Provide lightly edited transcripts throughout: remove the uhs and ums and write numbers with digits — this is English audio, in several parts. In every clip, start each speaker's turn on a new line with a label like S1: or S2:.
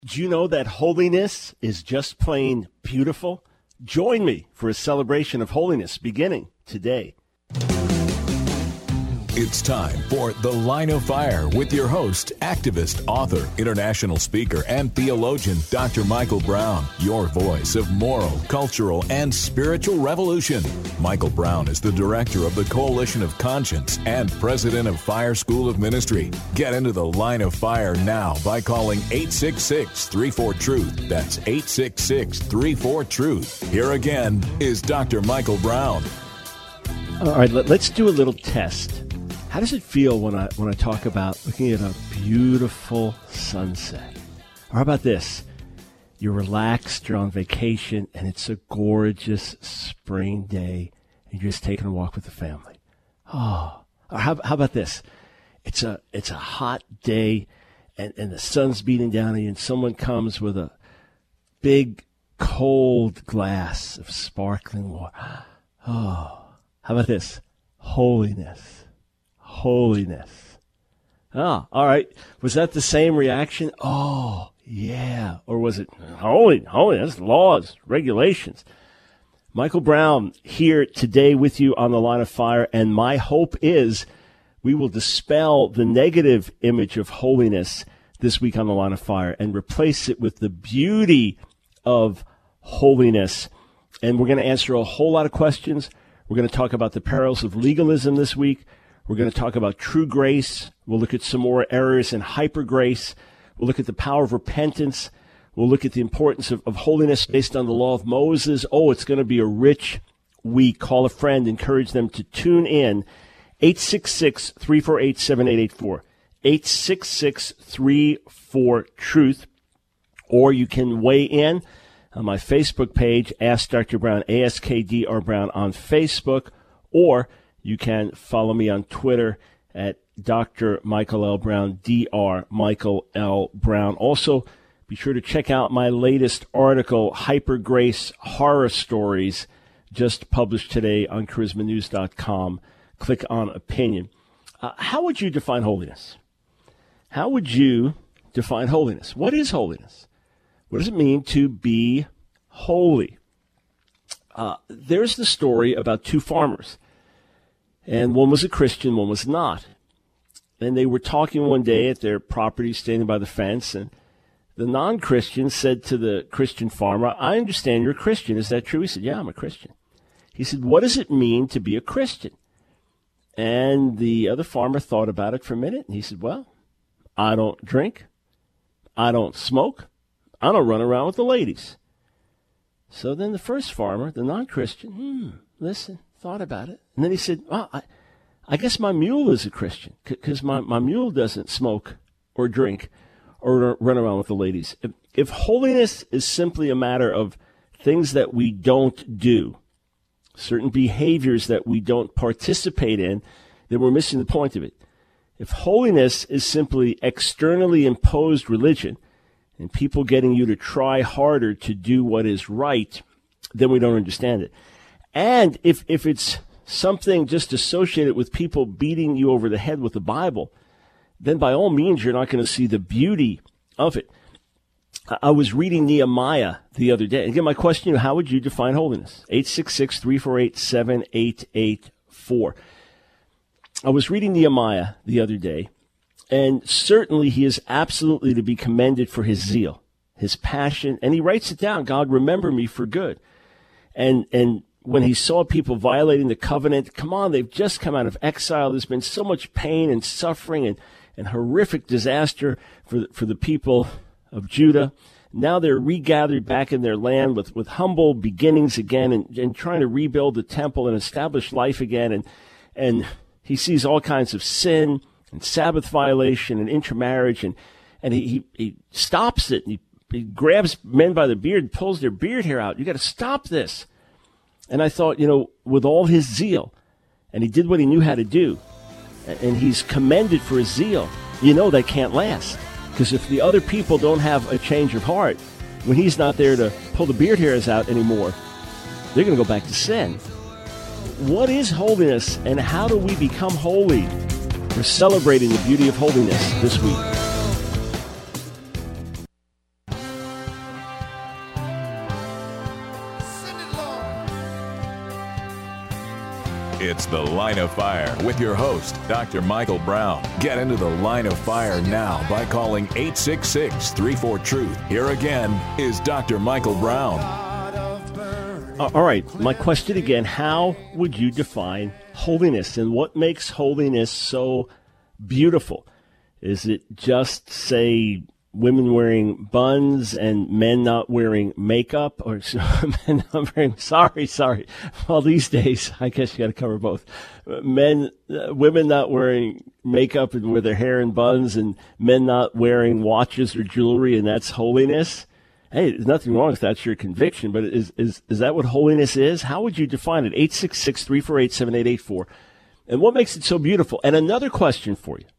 S1: Do you know that holiness is just plain beautiful? Join me for a celebration of holiness beginning today.
S2: It's time for The Line of Fire with your host, activist, author, international speaker, and theologian, Dr. Michael Brown, your voice of moral, cultural, and spiritual revolution. Michael Brown is the director of the Coalition of Conscience and president of Fire School of Ministry. Get into The Line of Fire now by calling 866-34-TRUTH. That's 866-34-TRUTH. Here again is Dr. Michael Brown.
S1: All right, let's do a little test. How does it feel when I talk about looking at a beautiful sunset? Or how about this? You're relaxed, you're on vacation, and it's a gorgeous spring day, and you're just taking a walk with the family. Oh, or how about this? It's a hot day, and the sun's beating down on you, and someone comes with a big, cold glass of sparkling water. Oh, how about this? Holiness. Holiness. Oh, all right. Was that the same reaction? Oh, yeah. Or was it holy? That's laws, regulations. Michael Brown here today with you on The Line of Fire, and my hope is we will dispel the negative image of holiness this week on The Line of Fire and replace it with the beauty of holiness. And we're going to answer a whole lot of questions. We're going to talk about the perils of legalism this week. We're going to talk about true grace. We'll look at some more errors in hyper grace. We'll look at the power of repentance. We'll look at the importance of holiness based on the law of Moses. Oh, it's going to be a rich week. Call a friend. Encourage them to tune in. 866-348-7884. 866-34-TRUTH. Or you can weigh in on my Facebook page, Ask Dr. Brown, AskDR Brown on Facebook, or you can follow me on Twitter at Dr. Michael L. Brown, Dr. Michael L. Brown. Also, be sure to check out my latest article, Hyper Grace Horror Stories, just published today on charismanews.com. Click on Opinion. How would you define holiness? How would you define holiness? What is holiness? What does it mean to be holy? There's the story about two farmers. And one was a Christian, one was not. And they were talking one day at their property, standing by the fence, and the non-Christian said to the Christian farmer, I understand you're a Christian. Is that true? He said, yeah, I'm a Christian. He said, what does it mean to be a Christian? And the other farmer thought about it for a minute, and he said, well, I don't drink, I don't smoke, I don't run around with the ladies. So then the first farmer, the non-Christian, thought about it. And then he said, well, I guess my mule is a Christian because my mule doesn't smoke or drink or run around with the ladies. If holiness is simply a matter of things that we don't do, certain behaviors that we don't participate in, then we're missing the point of it. If holiness is simply externally imposed religion and people getting you to try harder to do what is right, then we don't understand it. And if it's something just associated with people beating you over the head with the Bible, then by all means you're not going to see the beauty of it. I was reading Nehemiah the other day. Again, my question, how would you define holiness? 866-348-7884. I was reading Nehemiah the other day, and certainly he is absolutely to be commended for his zeal, his passion, and he writes it down, God, remember me for good. And when he saw people violating the covenant, come on, they've just come out of exile. There's been so much pain and suffering and horrific disaster for the people of Judah. Now they're regathered back in their land with humble beginnings again and trying to rebuild the temple and establish life again. And he sees all kinds of sin and Sabbath violation and intermarriage. And he stops it. And he grabs men by the beard and pulls their beard hair out. You got to stop this. And I thought, with all his zeal, and he did what he knew how to do, and he's commended for his zeal, that can't last. Because if the other people don't have a change of heart, when he's not there to pull the beard hairs out anymore, they're going to go back to sin. What is holiness, and how do we become holy? We're celebrating the beauty of holiness this week.
S2: It's The Line of Fire with your host, Dr. Michael Brown. Get into the Line of Fire now by calling 866-34-TRUTH. Here again is Dr. Michael Brown.
S1: All right, my question again, how would you define holiness, and what makes holiness so beautiful? Is it just, say, women wearing buns and men not wearing makeup, or men not wearing, sorry. Well, these days, I guess you got to cover both. Women not wearing makeup and with their hair in buns, and men not wearing watches or jewelry, and that's holiness. Hey, there's nothing wrong if that's your conviction, but is that what holiness is? How would you define it? 866-348-7884. And what makes it so beautiful? And another question for you.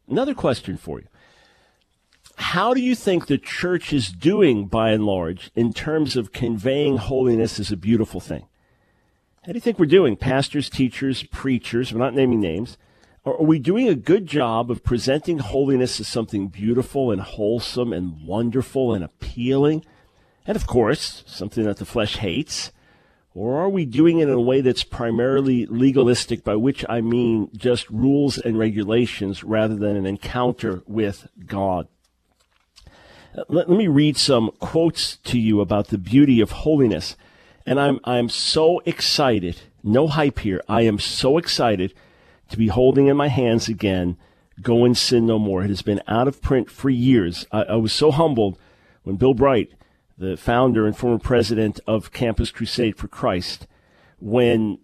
S1: How do you think the church is doing, by and large, in terms of conveying holiness as a beautiful thing? How do you think we're doing? Pastors, teachers, preachers, we're not naming names. Are we doing a good job of presenting holiness as something beautiful and wholesome and wonderful and appealing? And, of course, something that the flesh hates. Or are we doing it in a way that's primarily legalistic, by which I mean just rules and regulations rather than an encounter with God? Let me read some quotes to you about the beauty of holiness. And I'm so excited, no hype here, I am so excited to be holding in my hands again, Go and Sin No More. It has been out of print for years. I was so humbled when Bill Bright, the founder and former president of Campus Crusade for Christ, when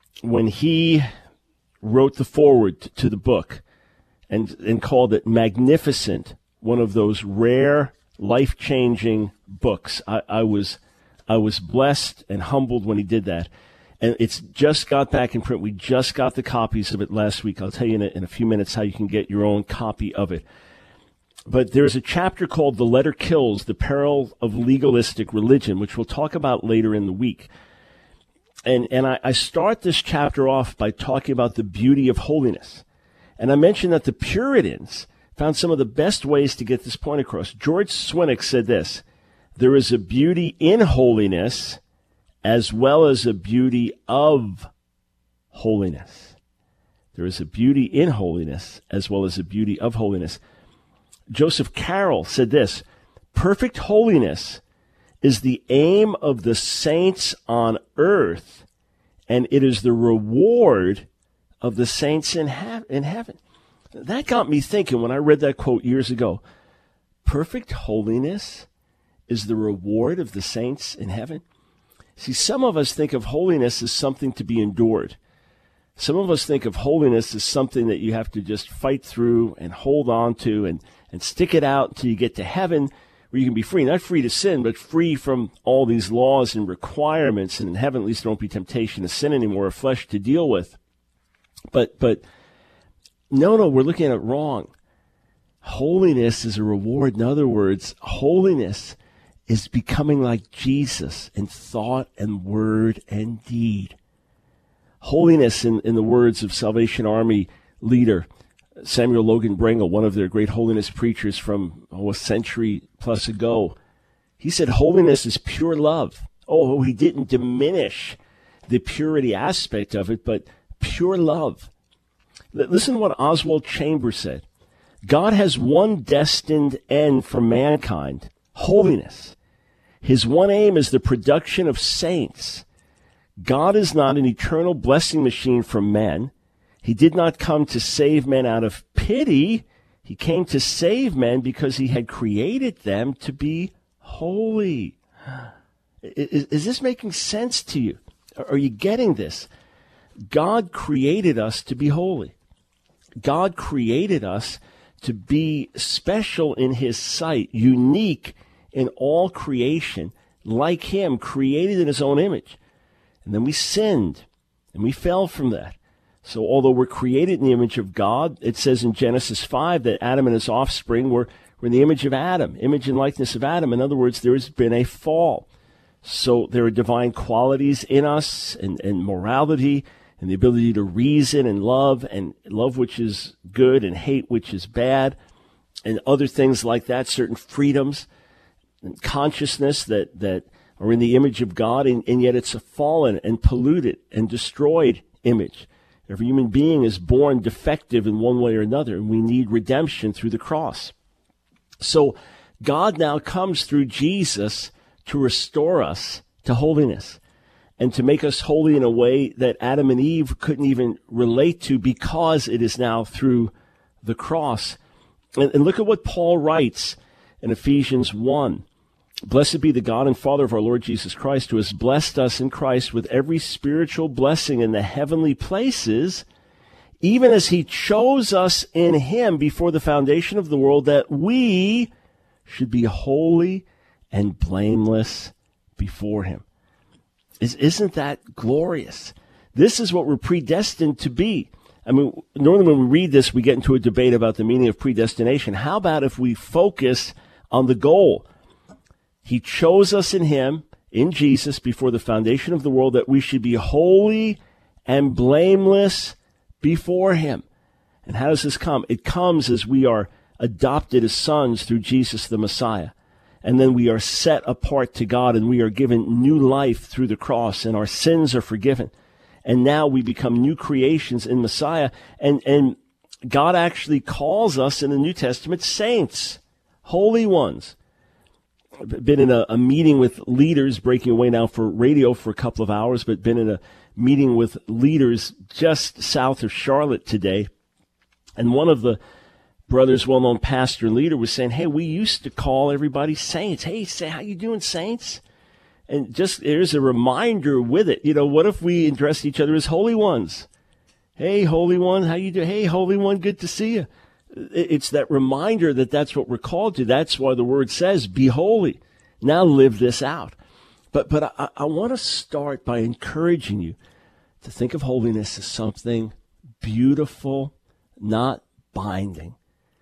S1: he wrote the foreword to the book and called it magnificent, one of those rare, life-changing books. I was blessed and humbled when he did that. And it's just got back in print. We just got the copies of it last week. I'll tell you in a few minutes how you can get your own copy of it. But there's a chapter called The Letter Kills, The Peril of Legalistic Religion, which we'll talk about later in the week. And I start this chapter off by talking about the beauty of holiness. And I mentioned that the Puritans found some of the best ways to get this point across. George Swinnock said this: there is a beauty in holiness as well as a beauty of holiness. There is a beauty in holiness as well as a beauty of holiness. Joseph Carroll said this: perfect holiness is the aim of the saints on earth, and it is the reward of the saints in heaven. That got me thinking when I read that quote years ago. Perfect holiness is the reward of the saints in heaven. See, some of us think of holiness as something to be endured. Some of us think of holiness as something that you have to just fight through and hold on to and stick it out until you get to heaven, where you can be free. Not free to sin, but free from all these laws and requirements. And in heaven, at least there won't be temptation to sin anymore, or flesh to deal with. But no, we're looking at it wrong. Holiness is a reward. In other words, holiness is becoming like Jesus in thought and word and deed. Holiness, in the words of Salvation Army leader Samuel Logan Brengle, one of their great holiness preachers from a century plus ago, he said holiness is pure love. Oh, he didn't diminish the purity aspect of it, but pure love. Listen to what Oswald Chambers said. God has one destined end for mankind, holiness. His one aim is the production of saints. God is not an eternal blessing machine for men. He did not come to save men out of pity. He came to save men because he had created them to be holy. Is this making sense to you? Are you getting this? God created us to be holy. God created us to be special in his sight, unique in all creation, like him, created in his own image. And then we sinned, and we fell from that. So although we're created in the image of God, it says in Genesis 5 that Adam and his offspring were in the image of Adam, image and likeness of Adam. In other words, there has been a fall. So there are divine qualities in us and morality and the ability to reason and love which is good and hate which is bad, and other things like that, certain freedoms and consciousness that are in the image of God, and yet it's a fallen and polluted and destroyed image. Every human being is born defective in one way or another, and we need redemption through the cross. So God now comes through Jesus to restore us to holiness and to make us holy in a way that Adam and Eve couldn't even relate to, because it is now through the cross. And look at what Paul writes in Ephesians 1. Blessed be the God and Father of our Lord Jesus Christ, who has blessed us in Christ with every spiritual blessing in the heavenly places, even as he chose us in him before the foundation of the world, that we should be holy and blameless before him. Isn't that glorious? This is what we're predestined to be. I mean, normally when we read this, we get into a debate about the meaning of predestination. How about if we focus on the goal? He chose us in him, in Jesus, before the foundation of the world, that we should be holy and blameless before him. And how does this come? It comes as we are adopted as sons through Jesus the Messiah. And then we are set apart to God, and we are given new life through the cross, and our sins are forgiven. And now we become new creations in Messiah. And God actually calls us in the New Testament saints, holy ones. I've been in a meeting with leaders, breaking away now for radio for a couple of hours, but been in a meeting with leaders just south of Charlotte today. And one of the brothers, well-known pastor and leader, was saying, hey, we used to call everybody saints. Hey, say, how you doing, saints? And just there's a reminder with it. You know, what if we address each other as holy ones? Hey, holy one, how you doing? Hey, holy one, good to see you. It's that reminder that that's what we're called to. That's why the word says, be holy. Now live this out. But I want to start by encouraging you to think of holiness as something beautiful, not binding.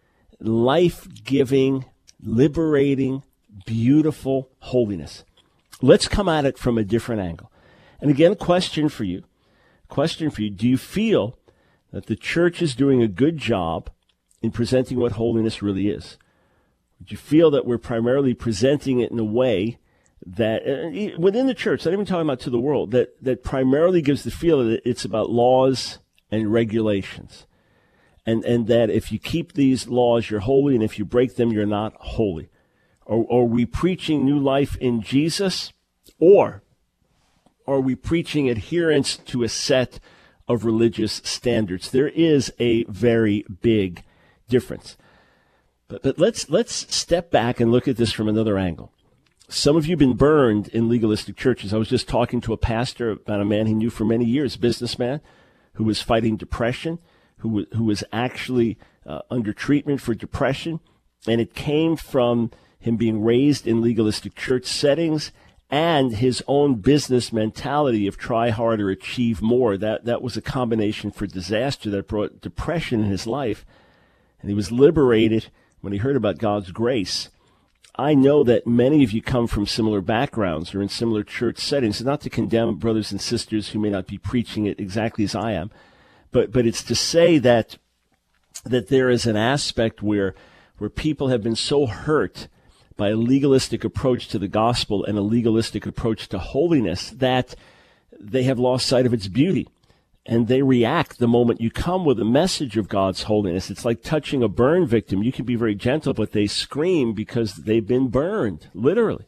S1: Life-giving, liberating, beautiful holiness. Let's come at it from a different angle. And again, a question for you. Do you feel that the church is doing a good job in presenting what holiness really is? Do you feel that we're primarily presenting it in a way that, within the church, not even talking about to the world, that primarily gives the feeling that it's about laws and regulations? And that if you keep these laws, you're holy, and if you break them, you're not holy. Are we preaching new life in Jesus, or are we preaching adherence to a set of religious standards? There is a very big difference. But let's step back and look at this from another angle. Some of you have been burned in legalistic churches. I was just talking to a pastor about a man he knew for many years, a businessman who was fighting depression, who was actually under treatment for depression, and it came from him being raised in legalistic church settings and his own business mentality of try harder, achieve more. That was a combination for disaster that brought depression in his life. And he was liberated when he heard about God's grace. I know that many of you come from similar backgrounds or in similar church settings. It's not to condemn brothers and sisters who may not be preaching it exactly as I am, but it's to say that there is an aspect where people have been so hurt by a legalistic approach to the gospel and a legalistic approach to holiness that they have lost sight of its beauty. And they react the moment you come with a message of God's holiness. It's like touching a burn victim. You can be very gentle, but they scream because they've been burned, literally.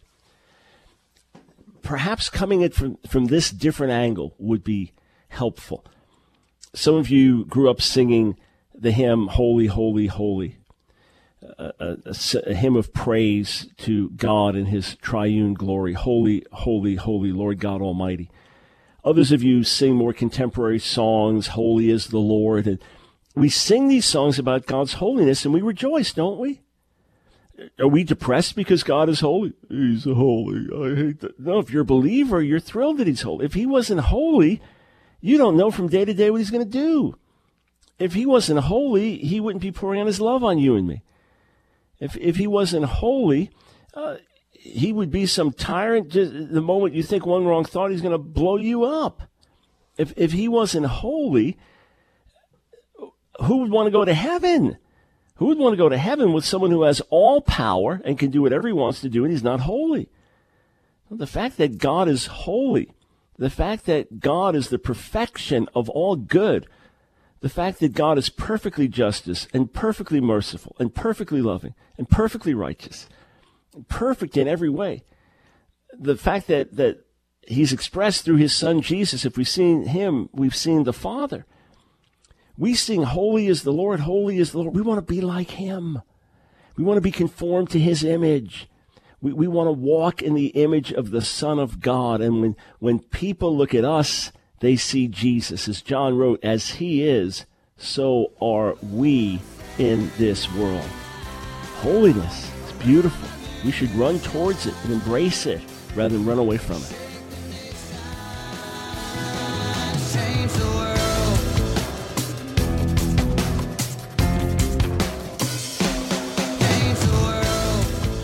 S1: Perhaps coming at from this different angle would be helpful. Some of you grew up singing the hymn, Holy, Holy, Holy. A hymn of praise to God in his triune glory. Holy, holy, holy, Lord God Almighty. Others of you sing more contemporary songs, Holy is the Lord. And we sing these songs about God's holiness, and we rejoice, don't we? Are we depressed because God is holy? He's holy. I hate that. No, if you're a believer, you're thrilled that he's holy. If he wasn't holy, you don't know from day to day what he's going to do. If he wasn't holy, he wouldn't be pouring out his love on you and me. If he wasn't holy, he would be some tyrant. Just the moment you think one wrong thought, he's going to blow you up. If he wasn't holy, who would want to go to heaven? Who would want to go to heaven with someone who has all power and can do whatever he wants to do, and he's not holy? Well, the fact that God is holy, the fact that God is the perfection of all good, The fact that God is perfectly justice and perfectly merciful and perfectly loving and perfectly righteous, perfect in every way. The fact that he's expressed through his son Jesus. If we've seen him, we've seen the Father. We sing, holy is the Lord, holy is the Lord. We want to be like him. We want to be conformed to his image. We want to walk in the image of the Son of God. And when people look at us, they see Jesus. As John wrote, as he is, so are we in this world. Holiness is beautiful. We should run towards it and embrace it rather than run away from it.
S3: Change the world. Change the world.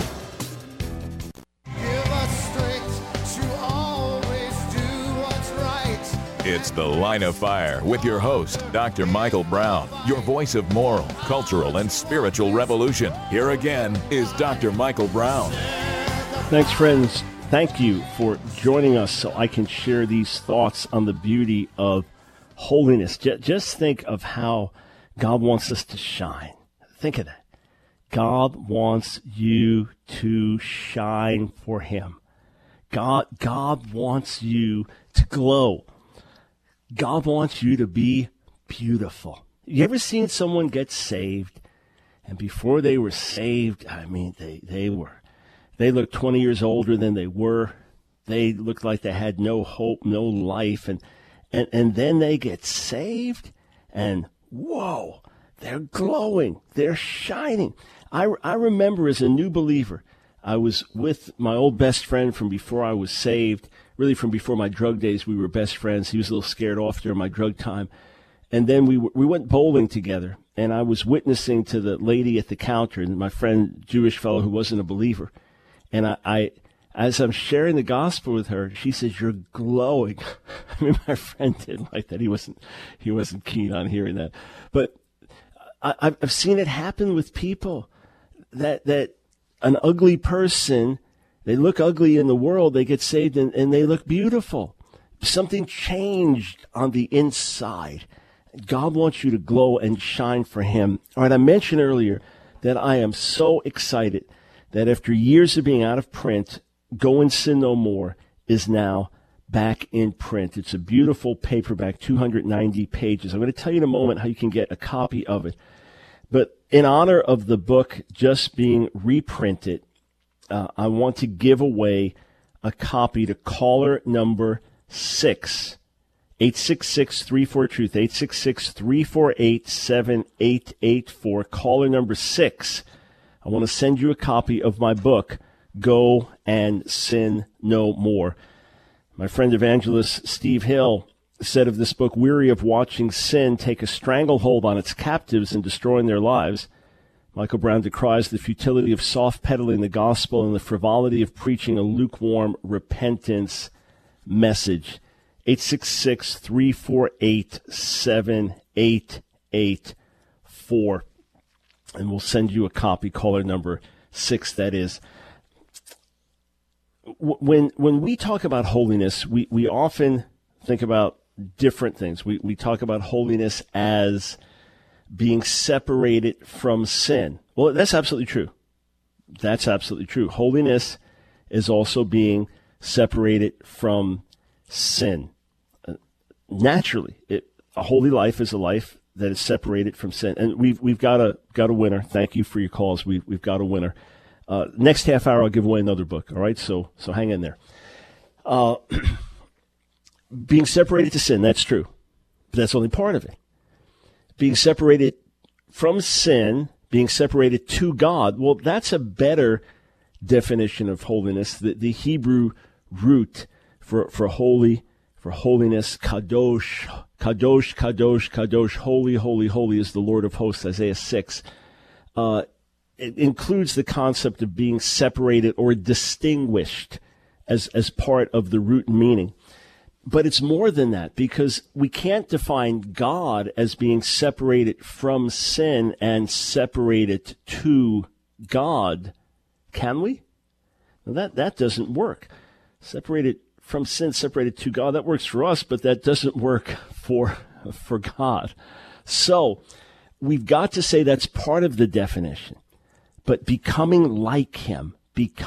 S3: Give us strength to always do what's right.
S2: It's The Line of Fire with your host, Dr. Michael Brown, your voice of moral, cultural, and spiritual revolution. Here again is Dr. Michael Brown.
S1: Thanks, friends. Thank you for joining us so I can share these thoughts on the beauty of holiness. Just think of how God wants us to shine. Think of that. God wants you to shine for him. God wants you to glow. God wants you to be beautiful. You ever seen someone get saved, and before they were saved, I mean, they looked 20 years older than they were. They looked like they had no hope, no life. And then they get saved, and whoa, they're glowing. They're shining. I remember as a new believer, I was with my old best friend from before I was saved, really from before my drug days. We were best friends. He was a little scared off during my drug time. And then we went bowling together, and I was witnessing to the lady at the counter, and my friend, Jewish fellow who wasn't a believer. And I, as I'm sharing the gospel with her, she says, "You're glowing." I mean, my friend didn't like that. He wasn't keen on hearing that. But I've seen it happen with people that an ugly person, they look ugly in the world, they get saved and they look beautiful. Something changed on the inside. God wants you to glow and shine for him. All right, I mentioned earlier that I am so excited that after years of being out of print, Go and Sin No More is now back in print. It's a beautiful paperback, 290 pages. I'm going to tell you in a moment how you can get a copy of it. But in honor of the book just being reprinted, I want to give away a copy to caller number 6, 866-34-TRUTH, 866-348-7884. Caller number 6. I want to send you a copy of my book, Go and Sin No More. My friend evangelist Steve Hill said of this book, weary of watching sin take a stranglehold on its captives and destroying their lives, Michael Brown decries the futility of soft-pedaling the gospel and the frivolity of preaching a lukewarm repentance message. 866-348-7884. And we'll send you a copy, caller number 6, that is. When we talk about holiness, we often think about different things. We talk about holiness as being separated from sin. Well, that's absolutely true. That's absolutely true. Holiness is also being separated from sin. Naturally, a holy life is a life that is separated from sin. And we've got a winner. Thank you for your calls. We've got a winner. Next half hour, I'll give away another book. All right, so hang in there. Being separated to sin, that's true, but that's only part of it. Being separated from sin, being separated to God, well, that's a better definition of holiness. The Hebrew root for holy, for holiness, kadosh, kadosh, kadosh, kadosh, holy, holy, holy is the Lord of hosts, Isaiah 6. It includes the concept of being separated or distinguished as part of the root meaning. But it's more than that, because we can't define God as being separated from sin and separated to God, can we? Well, that doesn't work. Separated from sin, separated to God, that works for us, but that doesn't work for God. So we've got to say that's part of the definition. But becoming like him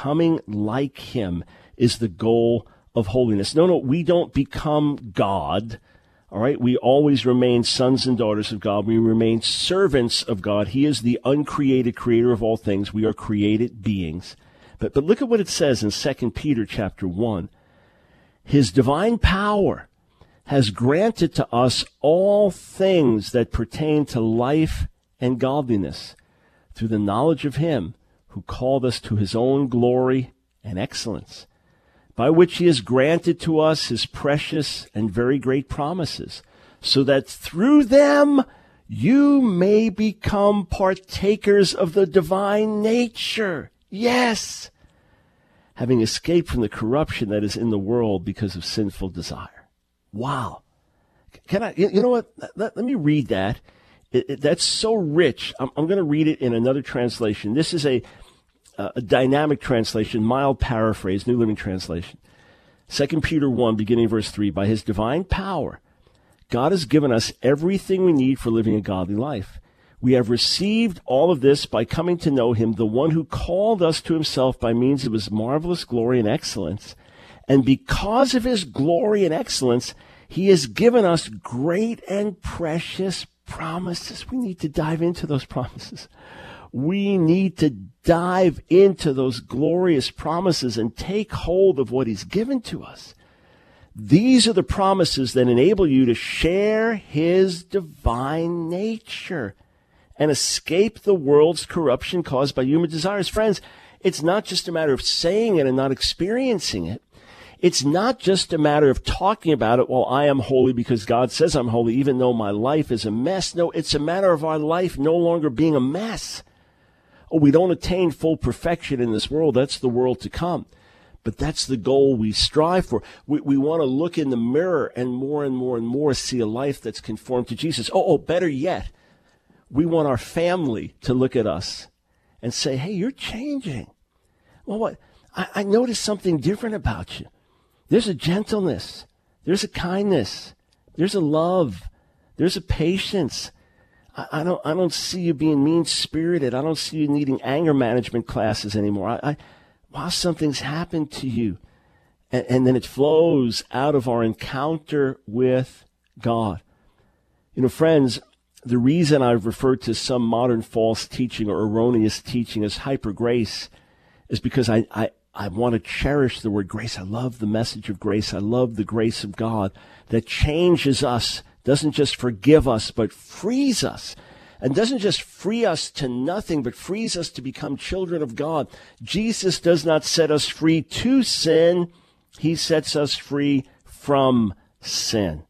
S1: is the goal of holiness. No, we don't become God. All right, we always remain sons and daughters of God. We remain servants of God. He is the uncreated creator of all things. We are created beings. But look at what it says in 2 Peter chapter 1. His divine power has granted to us all things that pertain to life and godliness through the knowledge of him who called us to his own glory and excellence, by which he has granted to us his precious and very great promises, so that through them you may become partakers of the divine nature. Yes, having escaped from the corruption that is in the world because of sinful desire. Wow. Can I, you know what? Let me read that. That's so rich. I'm going to read it in another translation. This is a dynamic translation, mild paraphrase, New Living Translation. 2 Peter 1, beginning verse 3, by his divine power, God has given us everything we need for living a godly life. We have received all of this by coming to know him, the one who called us to himself by means of his marvelous glory and excellence. And because of his glory and excellence, he has given us great and precious promises. We need to dive into those promises. We need to dive into those glorious promises and take hold of what he's given to us. These are the promises that enable you to share his divine nature and escape the world's corruption caused by human desires. Friends, it's not just a matter of saying it and not experiencing it. It's not just a matter of talking about it, well, I am holy because God says I'm holy, even though my life is a mess. No, it's a matter of our life no longer being a mess. Oh, we don't attain full perfection in this world. That's the world to come. But that's the goal we strive for. We want to look in the mirror and more see a life that's conformed to Jesus. Oh, better yet, we want our family to look at us and say, hey, you're changing. Well, what? I noticed something different about you. There's a gentleness. There's a kindness. There's a love. There's a patience. I don't see you being mean-spirited. I don't see you needing anger management classes anymore. Wow, something's happened to you. And then it flows out of our encounter with God. You know, friends, the reason I've referred to some modern false teaching or erroneous teaching as hyper grace is because I want to cherish the word grace. I love the message of grace. I love the grace of God that changes us, doesn't just forgive us, but frees us. And doesn't just free us to nothing, but frees us to become children of God. Jesus does not set us free to sin. He sets us free from sin.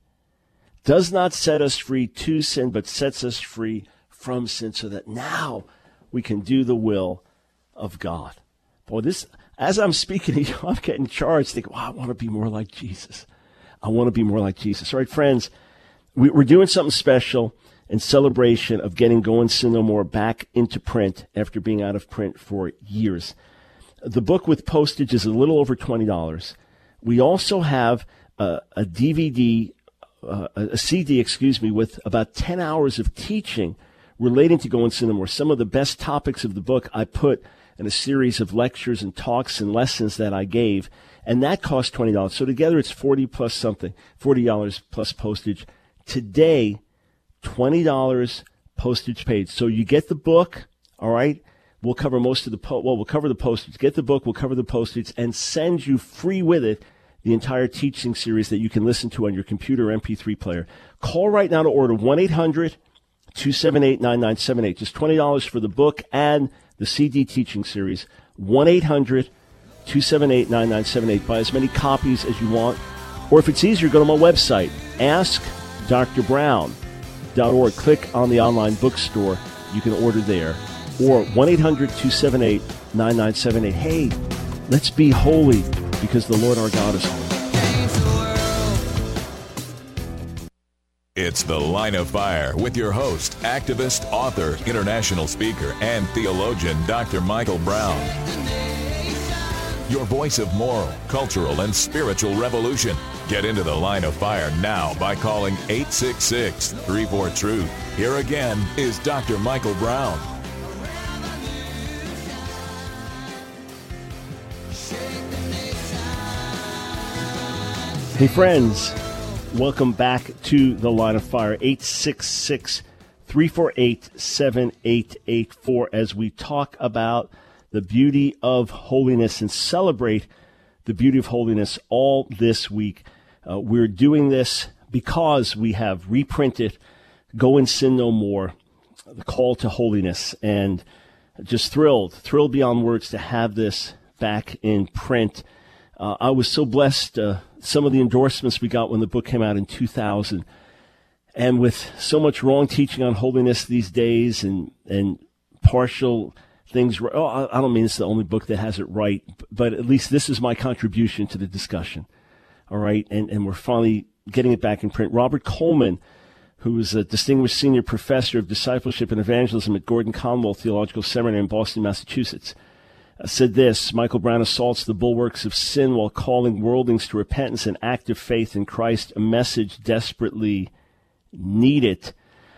S1: Does not set us free to sin, but sets us free from sin so that now we can do the will of God. Boy, this, as I'm speaking to you, I'm getting charged, thinking, wow, I want to be more like Jesus. I want to be more like Jesus. All right, friends, we're doing something special in celebration of getting Go and Sin No More back into print after being out of print for years. The book with postage is a little over $20. We also have a CD, with about 10 hours of teaching relating to Go and Sin No More. Some of the best topics of the book I put in a series of lectures and talks and lessons that I gave, and that cost $20. So together it's $40 plus postage. Today, $20 postage paid. So you get the book, all right? We'll cover most of we'll cover the postage. Get the book, we'll cover the postage, and send you free with it the entire teaching series that you can listen to on your computer MP3 player. Call right now to order 1-800-278-9978. Just $20 for the book and the CD teaching series. 1-800-278-9978. Buy as many copies as you want. Or if it's easier, go to my website, AskDrBrown.org. Click on the online bookstore. You can order there. Or 1-800-278-9978. Hey, let's be holy because the Lord our God is holy.
S2: It's The Line of Fire with your host, activist, author, international speaker, and theologian, Dr. Michael Brown. your voice of moral, cultural, and spiritual revolution. Get into the line of fire now by calling 866-34-TRUTH. Here again is Dr. Michael Brown.
S1: Hey friends, welcome back to the Line of Fire, 866-348-7884, as we talk about the beauty of holiness and celebrate the beauty of holiness all this week. We're doing this because we have reprinted Go and Sin No More, the call to holiness, and just thrilled beyond words to have this back in print. I was so blessed, some of the endorsements we got when the book came out in 2000. And with so much wrong teaching on holiness these days and partial things, I don't mean it's the only book that has it right, but at least this is my contribution to the discussion. All right, and we're finally getting it back in print. Robert Coleman, who is a distinguished senior professor of discipleship and evangelism at Gordon Conwell Theological Seminary in Boston, Massachusetts, said this: Michael Brown assaults the bulwarks of sin while calling worldlings to repentance and active faith in Christ, a message desperately needed.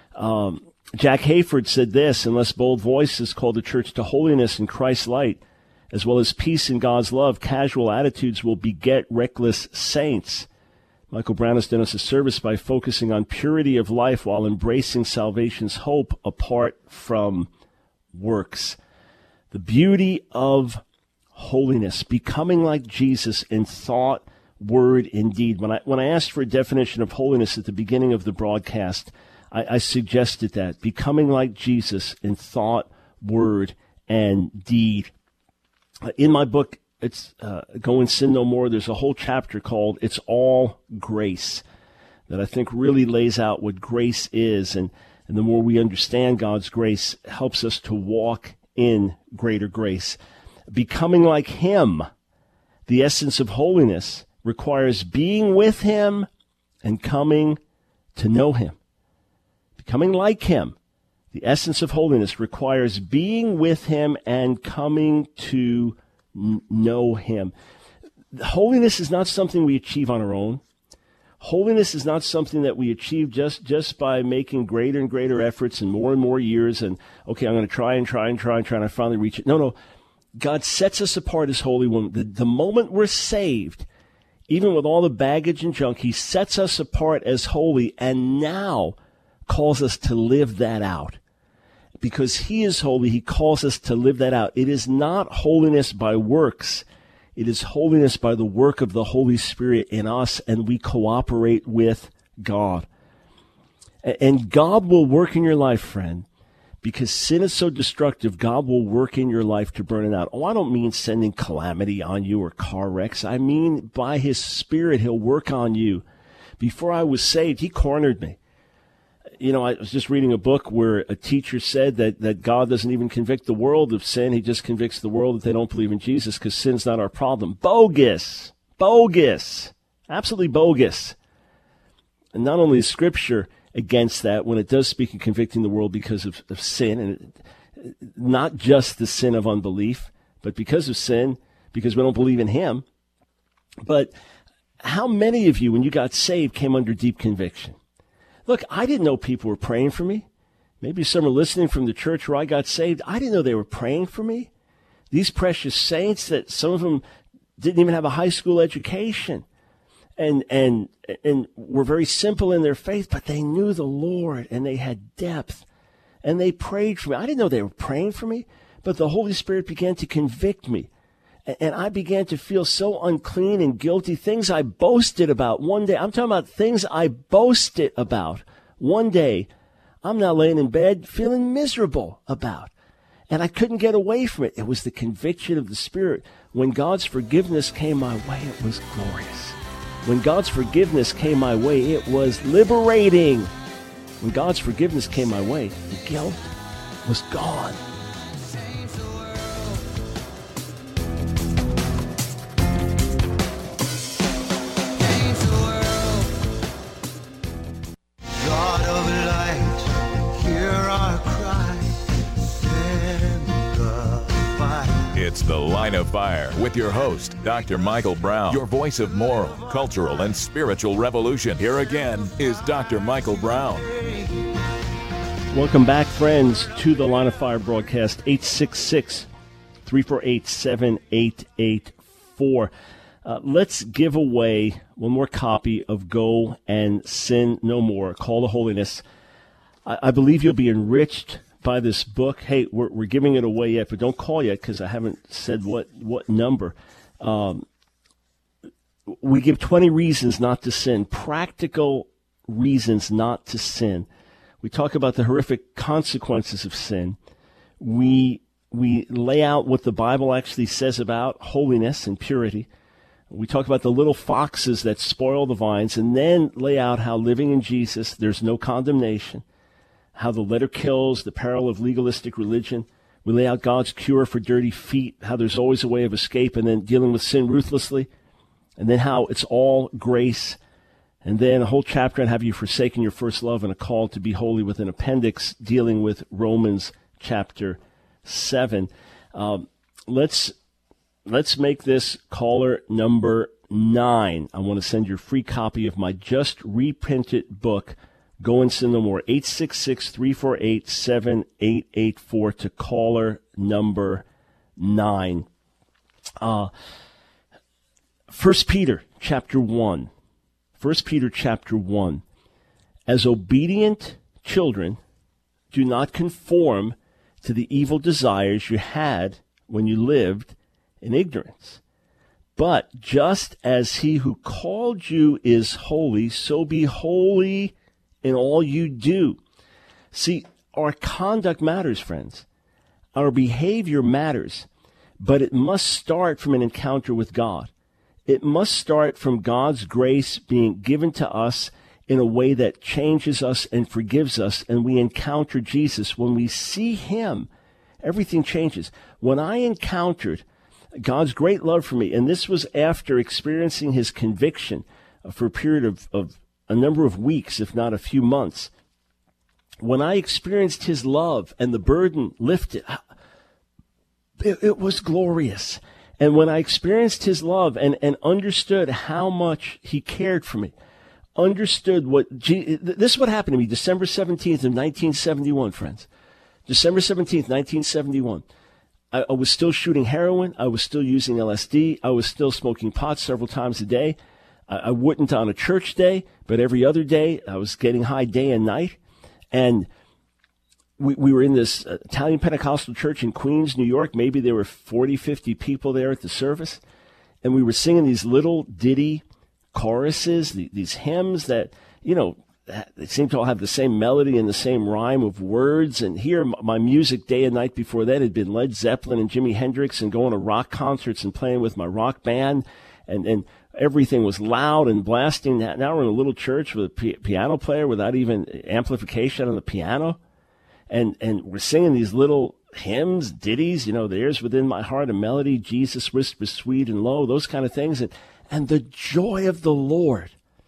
S1: Jack Hayford said this: unless bold voices call the church to holiness in Christ's light, as well as peace in God's love, casual attitudes will beget reckless saints. Michael Brown has done us a service by focusing on purity of life while embracing salvation's hope apart from works. The beauty of holiness, becoming like Jesus in thought, word, and deed. When I asked for a definition of holiness at the beginning of the broadcast, I suggested that, becoming like Jesus in thought, word, and deed. In my book, it's Go and Sin No More, there's a whole chapter called It's All Grace that I think really lays out what grace is, and the more we understand God's grace, helps us to walk in greater grace. Becoming like Him, the essence of holiness, requires being with Him and coming to know Him. Becoming like Him, the essence of holiness, requires being with Him and coming to know Him. Holiness is not something we achieve on our own. Holiness is not something that we achieve just by making greater and greater efforts and more years and, okay, I'm going to try and I finally reach it. No. God sets us apart as Holy One. The moment we're saved, even with all the baggage and junk, He sets us apart as holy and now calls us to live that out. Because He is holy, He calls us to live that out. It is not holiness by works. It is holiness by the work of the Holy Spirit in us, and we cooperate with God. And God will work in your life, friend, because sin is so destructive. God will work in your life to burn it out. Oh, I don't mean sending calamity on you or car wrecks. I mean by His Spirit, He'll work on you. Before I was saved, He cornered me. You know, I was just reading a book where a teacher said that God doesn't even convict the world of sin. He just convicts the world that they don't believe in Jesus because sin's not our problem. Bogus. Absolutely bogus. And not only is Scripture against that when it does speak of convicting the world because of sin, and not just the sin of unbelief, but because of sin, because we don't believe in Him. But how many of you, when you got saved, came under deep conviction? Look, I didn't know people were praying for me. Maybe some are listening from the church where I got saved. I didn't know they were praying for me. These precious saints that some of them didn't even have a high school education and were very simple in their faith, but they knew the Lord and they had depth and they prayed for me. I didn't know they were praying for me, but the Holy Spirit began to convict me. And I began to feel so unclean and guilty, things I boasted about one day. I'm talking about things I boasted about one day. I'm now laying in bed feeling miserable about. And I couldn't get away from it. It was the conviction of the Spirit. When God's forgiveness came my way, it was glorious. When God's forgiveness came my way, it was liberating. When God's forgiveness came my way, the guilt was gone.
S2: It's The Line of Fire with your host, Dr. Michael Brown, your voice of moral, cultural, and spiritual revolution. Here again is Dr. Michael Brown.
S1: Welcome back, friends, to the Line of Fire broadcast, 866-348-7884. Let's give away one more copy of Go and Sin No More, Call to Holiness. I believe you'll be enriched by this book. Hey, we're giving it away yet, but don't call yet because I haven't said what number. We give 20 reasons not to sin, practical reasons not to sin. We talk about the horrific consequences of sin. We lay out what the Bible actually says about holiness and purity. We talk about the little foxes that spoil the vines, and then lay out how living in Jesus, there's no condemnation, how the letter kills, the peril of legalistic religion. We lay out God's cure for dirty feet, how there's always a way of escape, and then dealing with sin ruthlessly, and then how it's all grace. And then a whole chapter on have you forsaken your first love and a call to be holy, with an appendix dealing with Romans chapter 7. Let's make this caller number 9. I want to send your free copy of my just reprinted book, Go and Sin No More, 866-348-7884 to caller number 9. 1 Peter chapter 1. 1 Peter chapter 1. As obedient children, do not conform to the evil desires you had when you lived in ignorance. But just as he who called you is holy, so be holy in all you do. See, our conduct matters, friends. Our behavior matters, but it must start from an encounter with God. It must start from God's grace being given to us in a way that changes us and forgives us, and we encounter Jesus. When we see him, everything changes. When I encountered God's great love for me, and this was after experiencing his conviction for a period of a number of weeks, if not a few months. When I experienced his love and the burden lifted, it was glorious. And when I experienced his love and understood how much he cared for me, understood this is what happened to me December 17th of 1971, friends. December 17th, 1971. I was still shooting heroin. I was still using LSD. I was still smoking pot several times a day. I wouldn't on a church day, but every other day I was getting high day and night. And we were in this Italian Pentecostal church in Queens, New York. Maybe there were 40, 50 people there at the service. And we were singing these little ditty choruses, these hymns that, they seem to all have the same melody and the same rhyme of words. And here, my music day and night before that had been Led Zeppelin and Jimi Hendrix, and going to rock concerts and playing with my rock band. And everything was loud and blasting. Now we're in a little church with a piano player without even amplification on the piano. And we're singing these little hymns, ditties, there's within my heart a melody, Jesus whispers sweet and low, those kind of things. And the joy of the Lord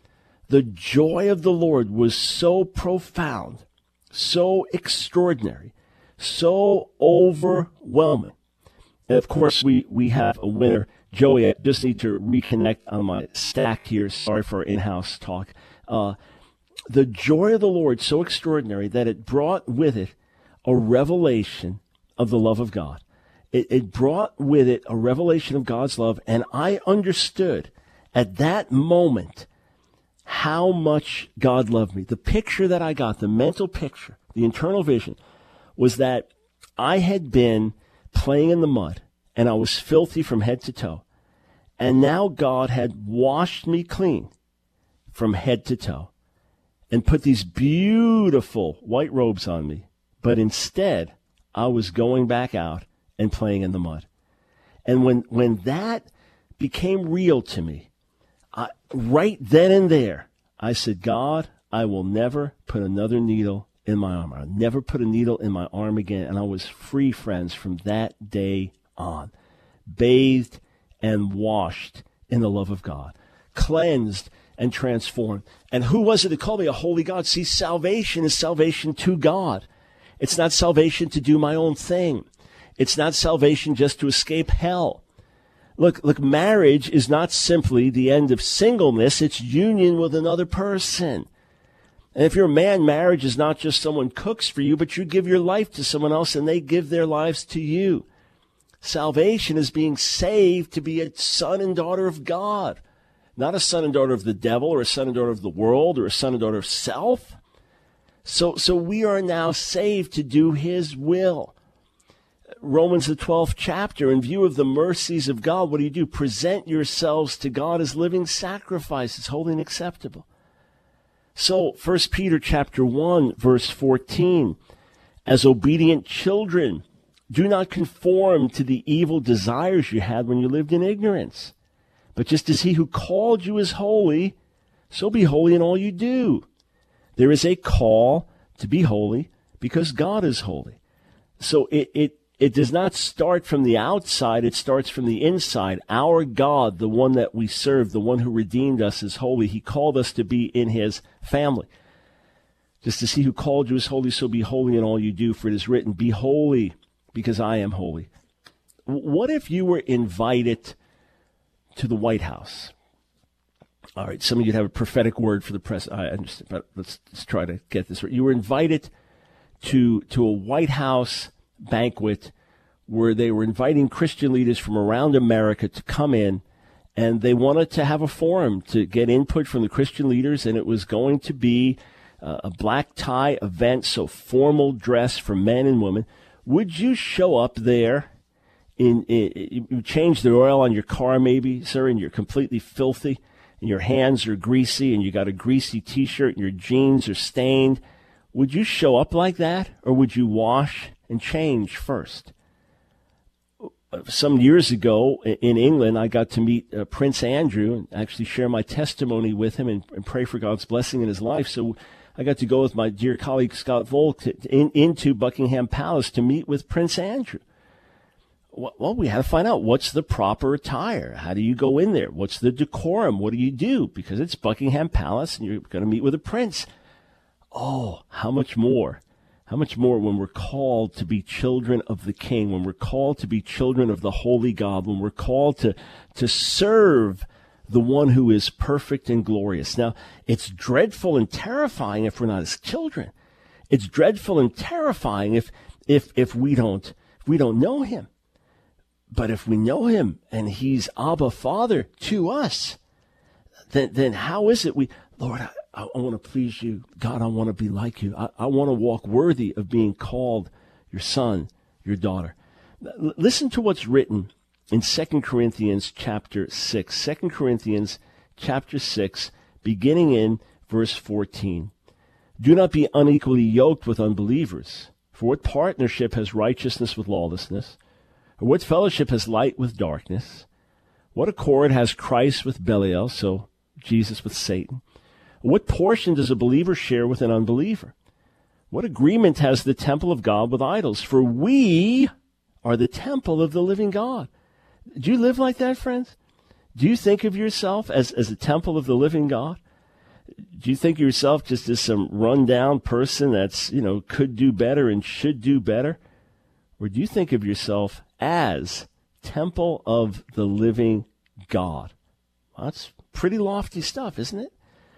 S1: was so profound, so extraordinary, so overwhelming. And of course, we have a winner. Joey, I just need to reconnect on my stack here. Sorry for our in-house talk. The joy of the Lord, so extraordinary that it brought with it a revelation of the love of God. It brought with it a revelation of God's love, and I understood at that moment how much God loved me. The picture that I got, the mental picture, the internal vision, was that I had been playing in the mud, and I was filthy from head to toe. And now God had washed me clean from head to toe and put these beautiful white robes on me. But instead, I was going back out and playing in the mud. And when that became real to me, right then and there, I said, God, I will never put another needle in my arm. I'll never put a needle in my arm again. And I was free, friends, from that day on, bathed and washed in the love of God, cleansed and transformed. And who was it that called me a holy God? See, salvation is salvation to God. It's not salvation to do my own thing. It's not salvation just to escape hell. Look, marriage is not simply the end of singleness. It's union with another person. And if you're a man, marriage is not just someone cooks for you, but you give your life to someone else and they give their lives to you. Salvation is being saved to be a son and daughter of God, not a son and daughter of the devil or a son and daughter of the world or a son and daughter of self. So we are now saved to do his will. Romans, the 12th chapter, in view of the mercies of God, what do? Present yourselves to God as living sacrifices, holy and acceptable. So 1 Peter chapter 1, verse 14, as obedient children, do not conform to the evil desires you had when you lived in ignorance. But just as he who called you is holy, so be holy in all you do. There is a call to be holy because God is holy. So it does not start from the outside, it starts from the inside. Our God, the one that we serve, the one who redeemed us, is holy. He called us to be in his family. Just as he who called you is holy, so be holy in all you do, for it is written, be holy because I am holy. What if you were invited to the White House? All right, some of you have a prophetic word for the press. I understand, but let's try to get this right. You were invited to a White House banquet where they were inviting Christian leaders from around America to come in, and they wanted to have a forum to get input from the Christian leaders, and it was going to be a black tie event, so formal dress for men and women. Would you show up there you change the oil on your car maybe, sir, and you're completely filthy, and your hands are greasy, and you got a greasy T-shirt, and your jeans are stained? Would you show up like that, or would you wash and change first? Some years ago in England, I got to meet Prince Andrew and actually share my testimony with him and pray for God's blessing in his life. So I got to go with my dear colleague Scott Volk into Buckingham Palace to meet with Prince Andrew. Well, we had to find out what's the proper attire. How do you go in there? What's the decorum? What do you do? Because it's Buckingham Palace and you're going to meet with a prince. Oh, how much more? How much more when we're called to be children of the King, when we're called to be children of the Holy God, when we're called to serve the one who is perfect and glorious. Now, it's dreadful and terrifying if we're not his children. It's dreadful and terrifying if we don't know him. But if we know him and he's Abba Father to us, then how is it Lord, I want to please you. God, I want to be like you. I want to walk worthy of being called your son, your daughter. Listen to what's written in 2 Corinthians chapter 6. 2 Corinthians chapter 6, beginning in verse 14. Do not be unequally yoked with unbelievers. For what partnership has righteousness with lawlessness? Or what fellowship has light with darkness? What accord has Christ with Belial, so Jesus with Satan? What portion does a believer share with an unbeliever? What agreement has the temple of God with idols? For we are the temple of the living God. Do you live like that, friends? Do you think of yourself as a temple of the living God? Do you think of yourself just as some rundown person that's, could do better and should do better? Or do you think of yourself as temple of the living God? Well, that's pretty lofty stuff, isn't it?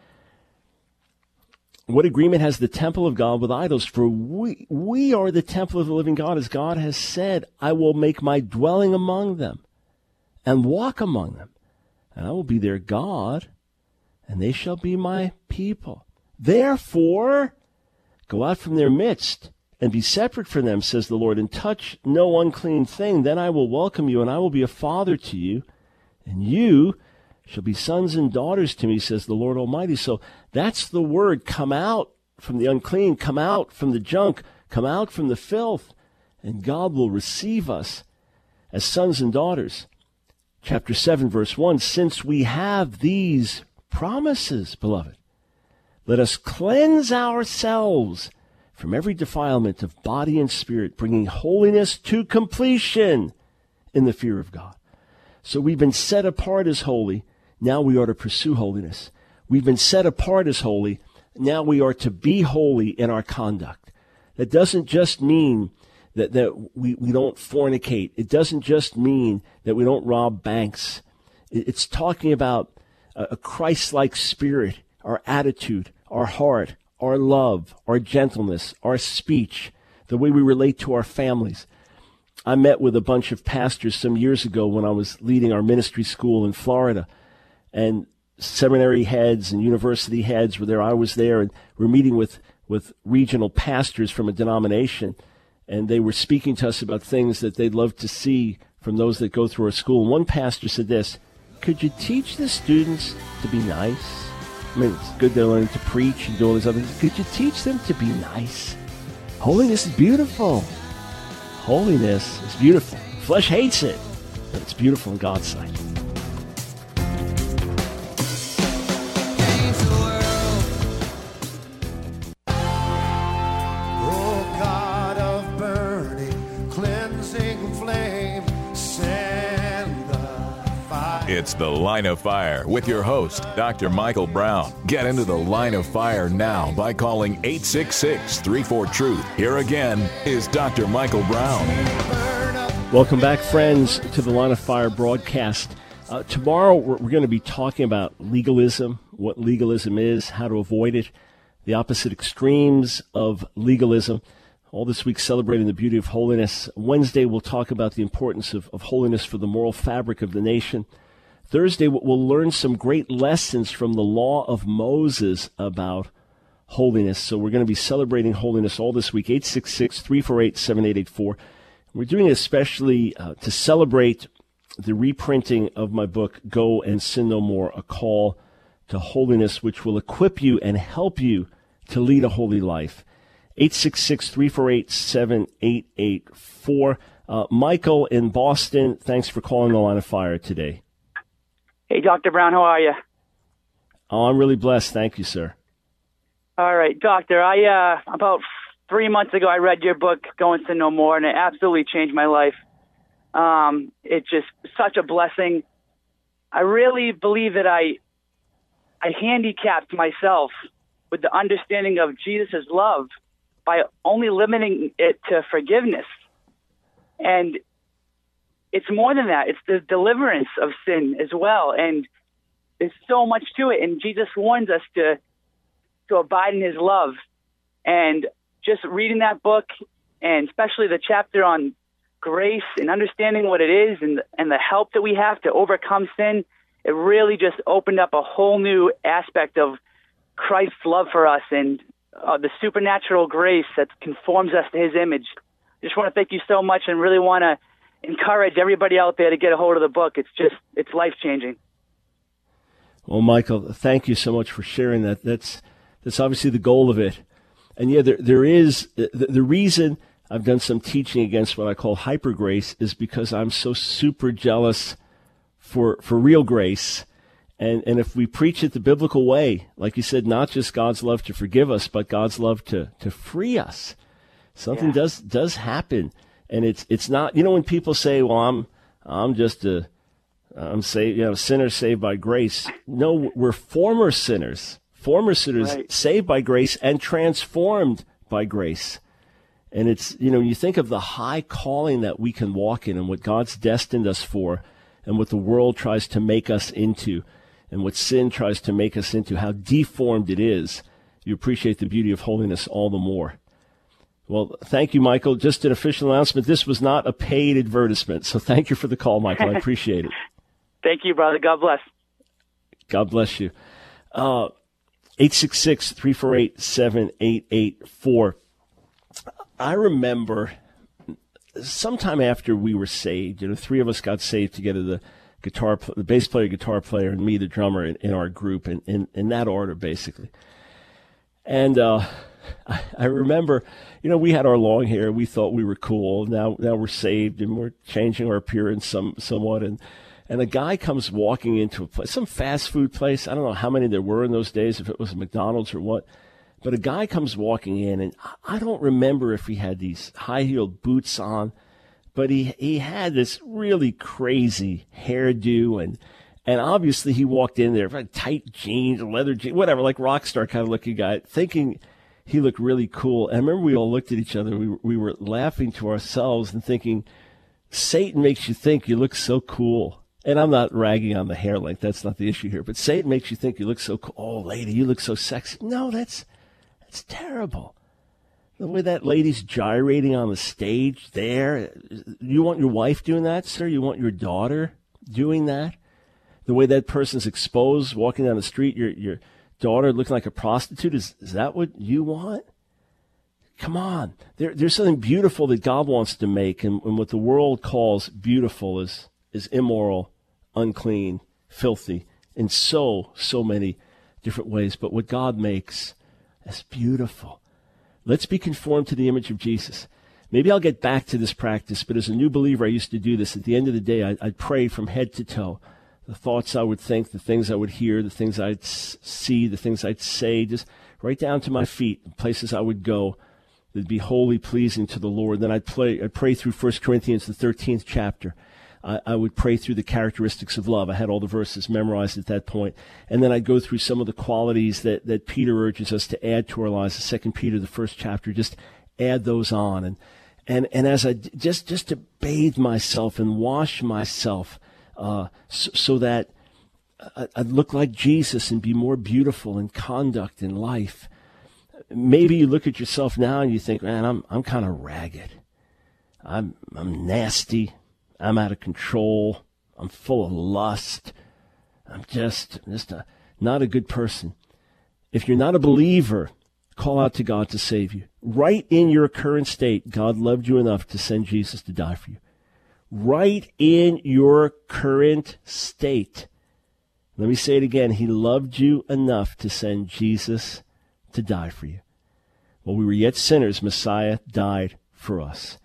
S1: What agreement has the temple of God with idols? For we are the temple of the living God, as God has said, I will make my dwelling among them and walk among them, and I will be their God, and they shall be my people. Therefore, go out from their midst and be separate from them, says the Lord, and touch no unclean thing. Then I will welcome you, and I will be a father to you, and you shall be sons and daughters to me, says the Lord Almighty. So that's the word. Come out from the unclean, come out from the junk, come out from the filth, and God will receive us as sons and daughters. Chapter 7, verse 1, since we have these promises, beloved, let us cleanse ourselves from every defilement of body and spirit, bringing holiness to completion in the fear of God. So we've been set apart as holy. Now we are to pursue holiness. We've been set apart as holy. Now we are to be holy in our conduct. That doesn't just mean that we don't fornicate. It doesn't just mean that we don't rob banks. It's talking about a Christ-like spirit, our attitude, our heart, our love, our gentleness, our speech, the way we relate to our families. I met with a bunch of pastors some years ago when I was leading our ministry school in Florida, and seminary heads and university heads were there. I was there, and we're meeting with regional pastors from a denomination, and they were speaking to us about things that they'd love to see from those that go through our school. And one pastor said this: could you teach the students to be nice? I mean, it's good they're learning to preach and do all these other things. Could you teach them to be nice? Holiness is beautiful. Holiness is beautiful. Flesh hates it, but it's beautiful in God's sight.
S3: Oh, God of burning, cleansing flame, send the fire.
S2: It's The Line of Fire with your host, Dr. Michael Brown. Get into the Line of Fire now by calling 866-34-TRUTH. Here again is Dr. Michael Brown.
S1: Welcome back, friends, to the Line of Fire broadcast. Tomorrow, we're going to be talking about legalism, what legalism is, how to avoid it, the opposite extremes of legalism. All this week celebrating the beauty of holiness. Wednesday, we'll talk about the importance of holiness for the moral fabric of the nation. Thursday, we'll learn some great lessons from the law of Moses about holiness. So we're going to be celebrating holiness all this week, 866-348-7884. We're doing it especially to celebrate the reprinting of my book, Go and Sin No More, A Call to Holiness, which will equip you and help you to lead a holy life. 866-348-7884. Michael in Boston, thanks for calling the Line of Fire today.
S4: Hey, Dr. Brown, how are you?
S1: Oh, I'm really blessed. Thank you, sir.
S4: All right, Doctor, about 3 months ago, I read your book, Go and Sin No More, and it absolutely changed my life. It's just such a blessing. I really believe that I handicapped myself with the understanding of Jesus' love by only limiting it to forgiveness. And it's more than that. It's the deliverance of sin as well. And there's so much to it. And Jesus warns us to abide in his love. And just reading that book, and especially the chapter on grace and understanding what it is and the help that we have to overcome sin, it really just opened up a whole new aspect of Christ's love for us and the supernatural grace that conforms us to his image. I just want to thank you so much and really want to encourage everybody out there to get a hold of the book. It's life-changing.
S1: Well, Michael, thank you so much for sharing that. That's obviously the goal of it. And yeah, there is the reason I've done some teaching against what I call hyper grace is because I'm so super jealous for real grace. And if we preach it the biblical way, like you said, not just God's love to forgive us, but God's love to free us, something does happen. And it's not, when people say, well, I'm saved, sinner saved by grace. No, we're former sinners. Right. Saved by grace and transformed by grace. And it's, you think of the high calling that we can walk in and what God's destined us for and what the world tries to make us into and what sin tries to make us into, how deformed it is. You appreciate the beauty of holiness all the more. Well, thank you, Michael. Just an official announcement. This was not a paid advertisement. So thank you for the call, Michael. I appreciate it.
S4: Thank you, brother. God bless.
S1: God bless you. 866-348-7884. I remember sometime after we were saved, three of us got saved together, the bass player, guitar player, and me, the drummer, in our group, in that order, basically. And I remember, we had our long hair. We thought we were cool. Now we're saved, and we're changing our appearance somewhat, and a guy comes walking into a place, some fast food place. I don't know how many there were in those days, if it was a McDonald's or what. But a guy comes walking in, and I don't remember if he had these high-heeled boots on, but he had this really crazy hairdo, and obviously he walked in there, tight jeans, leather jeans, whatever, like rock star kind of looking guy, thinking he looked really cool. And I remember we all looked at each other. We were laughing to ourselves and thinking, Satan makes you think you look so cool. And I'm not ragging on the hair length. That's not the issue here. But Satan makes you think you look so cool. Oh, lady, you look so sexy. No, that's terrible. The way that lady's gyrating on the stage there. You want your wife doing that, sir? You want your daughter doing that? The way that person's exposed, walking down the street, your daughter looking like a prostitute, is that what you want? Come on. There's something beautiful that God wants to make, and what the world calls beautiful is immoral, unclean, filthy, in so many different ways. But what God makes is beautiful. Let's be conformed to the image of Jesus. Maybe I'll get back to this practice, but as a new believer, I used to do this. At the end of the day, I'd pray from head to toe. The thoughts I would think, the things I would hear, the things I'd see, the things I'd say, just right down to my feet, the places I would go that'd be wholly pleasing to the Lord. Then I'd pray through 1 Corinthians, the 13th chapter. I would pray through the characteristics of love. I had all the verses memorized at that point. And then I'd go through some of the qualities that Peter urges us to add to our lives. The 2 Peter, the first chapter, just add those on. And as I just to bathe myself and wash myself, so that I'd look like Jesus and be more beautiful in conduct in life. Maybe you look at yourself now and you think, man, I'm kind of ragged. I'm nasty. I'm out of control. I'm full of lust. I'm just not a good person. If you're not a believer, call out to God to save you. Right in your current state, God loved you enough to send Jesus to die for you. Right in your current state. Let me say it again. He loved you enough to send Jesus to die for you. While we were yet sinners, Messiah died for us.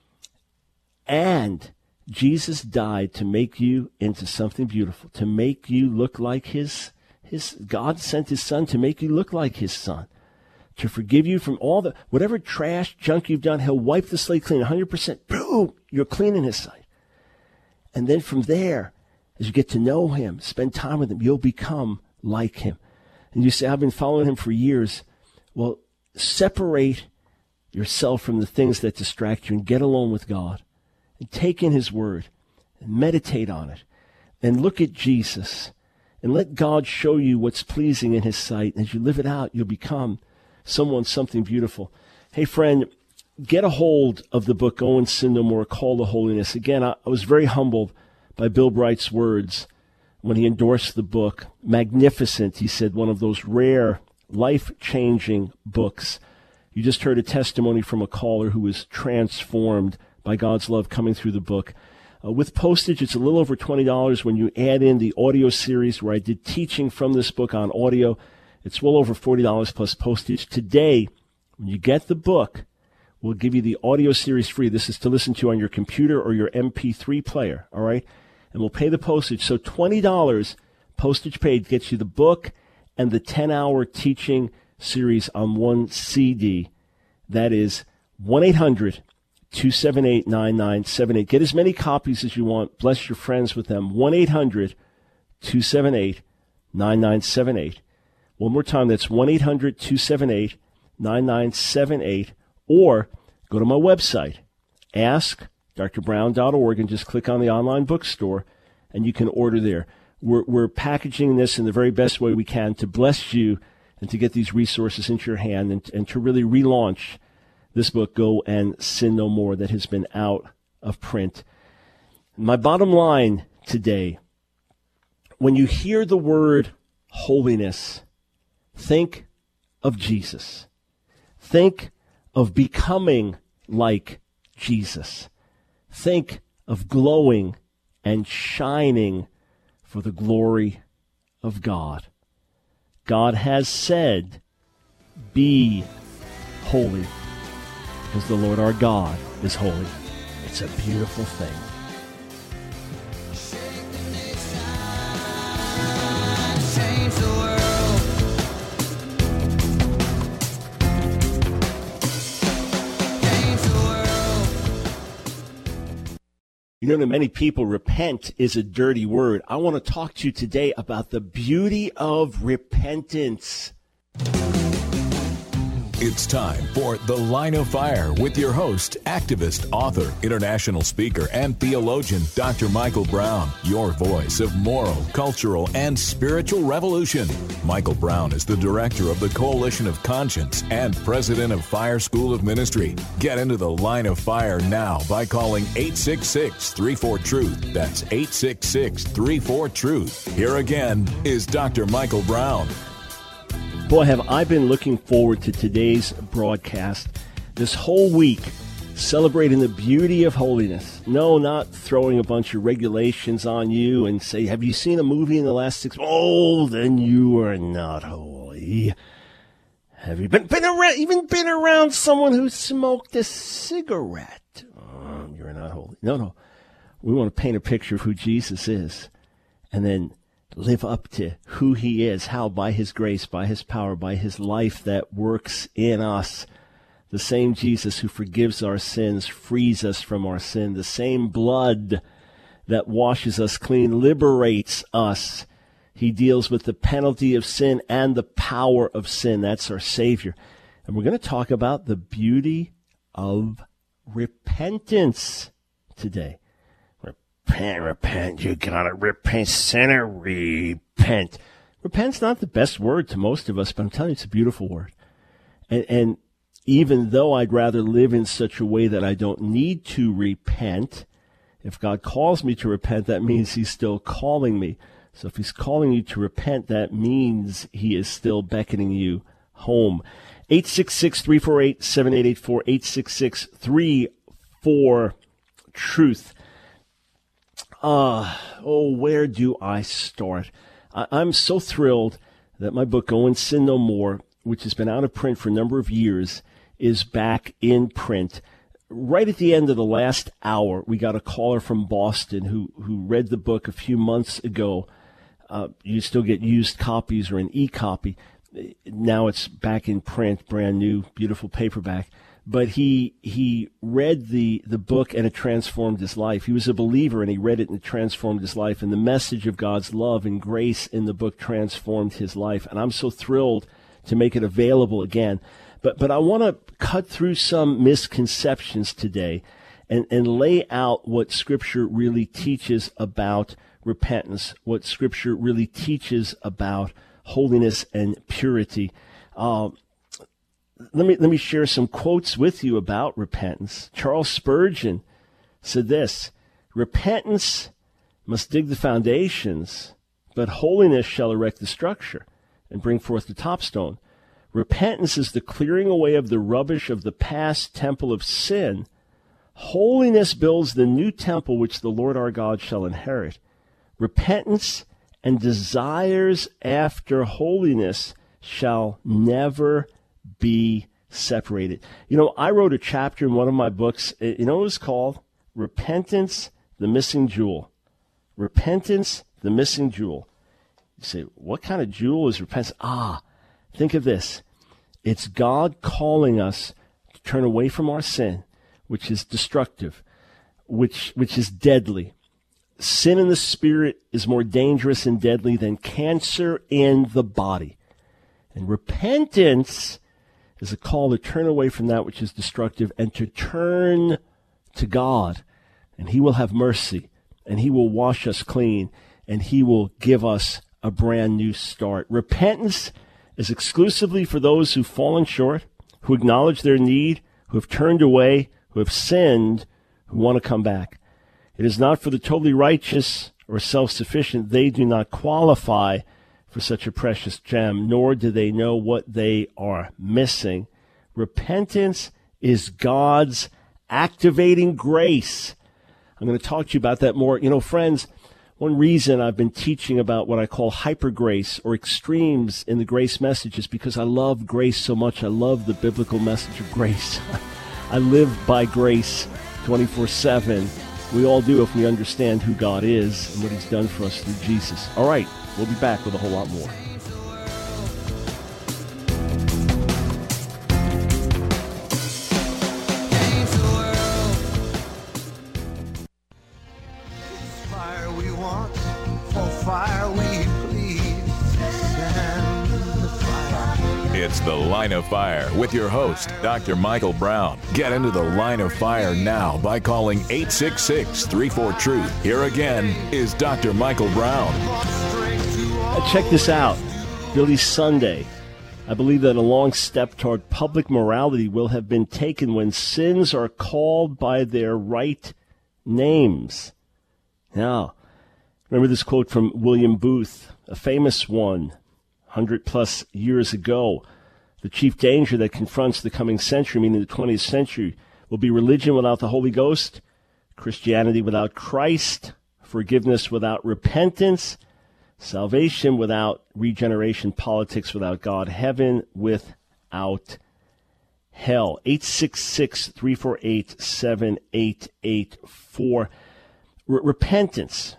S1: And Jesus died to make you into something beautiful, to make you look like his God sent his son to make you look like his son, to forgive you from all whatever trash, junk you've done. He'll wipe the slate clean, 100%. Boom, you're clean in his sight. And then from there, as you get to know him, spend time with him, you'll become like him. And you say, I've been following him for years. Well, separate yourself from the things that distract you and get alone with God. And take in his word and meditate on it and look at Jesus and let God show you what's pleasing in his sight. And as you live it out, you'll become something beautiful. Hey, friend, get a hold of the book, Go and Sin No More, Call to Holiness. Again, I was very humbled by Bill Bright's words when he endorsed the book. Magnificent, he said, one of those rare, life-changing books. You just heard a testimony from a caller who was transformed by God's love coming through the book. With postage, it's a little over $20 when you add in the audio series where I did teaching from this book on audio. It's well over $40 plus postage. Today, when you get the book, we'll give you the audio series free. This is to listen to on your computer or your MP3 player, all right? And we'll pay the postage. So $20 postage paid gets you the book and the 10-hour teaching series on one CD. That is 1-800-278-9978. Get as many copies as you want. Bless your friends with them. 1-800-278-9978. One more time, that's 1-800-278-9978. Or go to my website, askdrbrown.org, and just click on the online bookstore, and you can order there. We're packaging this in the very best way we can to bless you and to get these resources into your hand and to really relaunch this book, Go and Sin No More, that has been out of print. My bottom line today, when you hear the word holiness, think of Jesus. Think of becoming like Jesus. Think of glowing and shining for the glory of God. God has said, be holy, because the Lord our God is holy. It's a beautiful thing.
S3: Change the world. Change the world.
S1: You know, to many people, repent is a dirty word. I want to talk to you today about the beauty of repentance.
S2: It's time for The Line of Fire with your host, activist, author, international speaker, and theologian, Dr. Michael Brown, your voice of moral, cultural, and spiritual revolution. Michael Brown is the director of the Coalition of Conscience and president of Fire School of Ministry. Get into The Line of Fire now by calling 866-34-TRUTH. That's 866-34-TRUTH. Here again is Dr. Michael Brown.
S1: Boy, have I been looking forward to today's broadcast. This whole week, celebrating the beauty of holiness. No, not throwing a bunch of regulations on you and say, have you seen a movie in the last 6 months? Oh, then you are not holy. Have you been around someone who smoked a cigarette? Oh, you're not holy. No. We want to paint a picture of who Jesus is and then live up to who he is. How? By his grace, by his power, by his life that works in us. The same Jesus who forgives our sins, frees us from our sin. The same blood that washes us clean, liberates us. He deals with the penalty of sin and the power of sin. That's our Savior. And we're going to talk about the beauty of repentance today. Repent, you gotta repent, sinner, repent. Repent's not the best word to most of us, but I'm telling you, it's a beautiful word. And even though I'd rather live in such a way that I don't need to repent, if God calls me to repent, that means he's still calling me. So if he's calling you to repent, that means he is still beckoning you home. 866-348-7884, 866-34-TRUTH. Where do I start? I'm so thrilled that my book, Go and Sin No More, which has been out of print for a number of years, is back in print. Right at the end of the last hour, we got a caller from Boston who read the book a few months ago. You still get used copies or an e-copy. Now it's back in print, brand new, beautiful paperback. But he read the book and it transformed his life. He was a believer and he read it and it transformed his life. And the message of God's love and grace in the book transformed his life. And I'm so thrilled to make it available again. But I want to cut through some misconceptions today and lay out what Scripture really teaches about repentance, what Scripture really teaches about holiness and purity. Let me share some quotes with you about repentance. Charles Spurgeon said this: repentance must dig the foundations, but holiness shall erect the structure and bring forth the topstone. Repentance is the clearing away of the rubbish of the past temple of sin. Holiness builds the new temple which the Lord our God shall inherit. Repentance and desires after holiness shall never be separated. You know, I wrote a chapter in one of my books. You know what it was called? Repentance, the Missing Jewel. Repentance, the Missing Jewel. You say, what kind of jewel is repentance? Think of this. It's God calling us to turn away from our sin, which is destructive, which is deadly. Sin in the spirit is more dangerous and deadly than cancer in the body. And repentance is a call to turn away from that which is destructive and to turn to God. And he will have mercy, and he will wash us clean, and he will give us a brand new start. Repentance is exclusively for those who've fallen short, who acknowledge their need, who have turned away, who have sinned, who want to come back. It is not for the totally righteous or self-sufficient. They do not qualify for such a precious gem, nor do they know what they are missing. Repentance is God's activating grace. I'm going to talk to you about that more. You know, friends, one reason I've been teaching about what I call hyper grace or extremes in the grace message is because I love grace so much. I love the biblical message of grace. I live by grace 24/7. We all do if we understand who God is and what he's done for us through Jesus. All right, we'll be back with a whole lot more.
S3: Fire we want, for fire we please. Send the fire.
S2: It's The Line of Fire with your host, Dr. Michael Brown. Get into the Line of Fire now by calling 866-34-TRUTH. Here again is Dr. Michael Brown.
S1: Check this out. Billy Sunday. I believe that a long step toward public morality will have been taken when sins are called by their right names. Now, remember this quote from William Booth, a famous one, 100-plus years ago. The chief danger that confronts the coming century, meaning the 20th century, will be religion without the Holy Ghost, Christianity without Christ, forgiveness without repentance, salvation without regeneration, politics without God, heaven without hell. 866-348-7884. Repentance.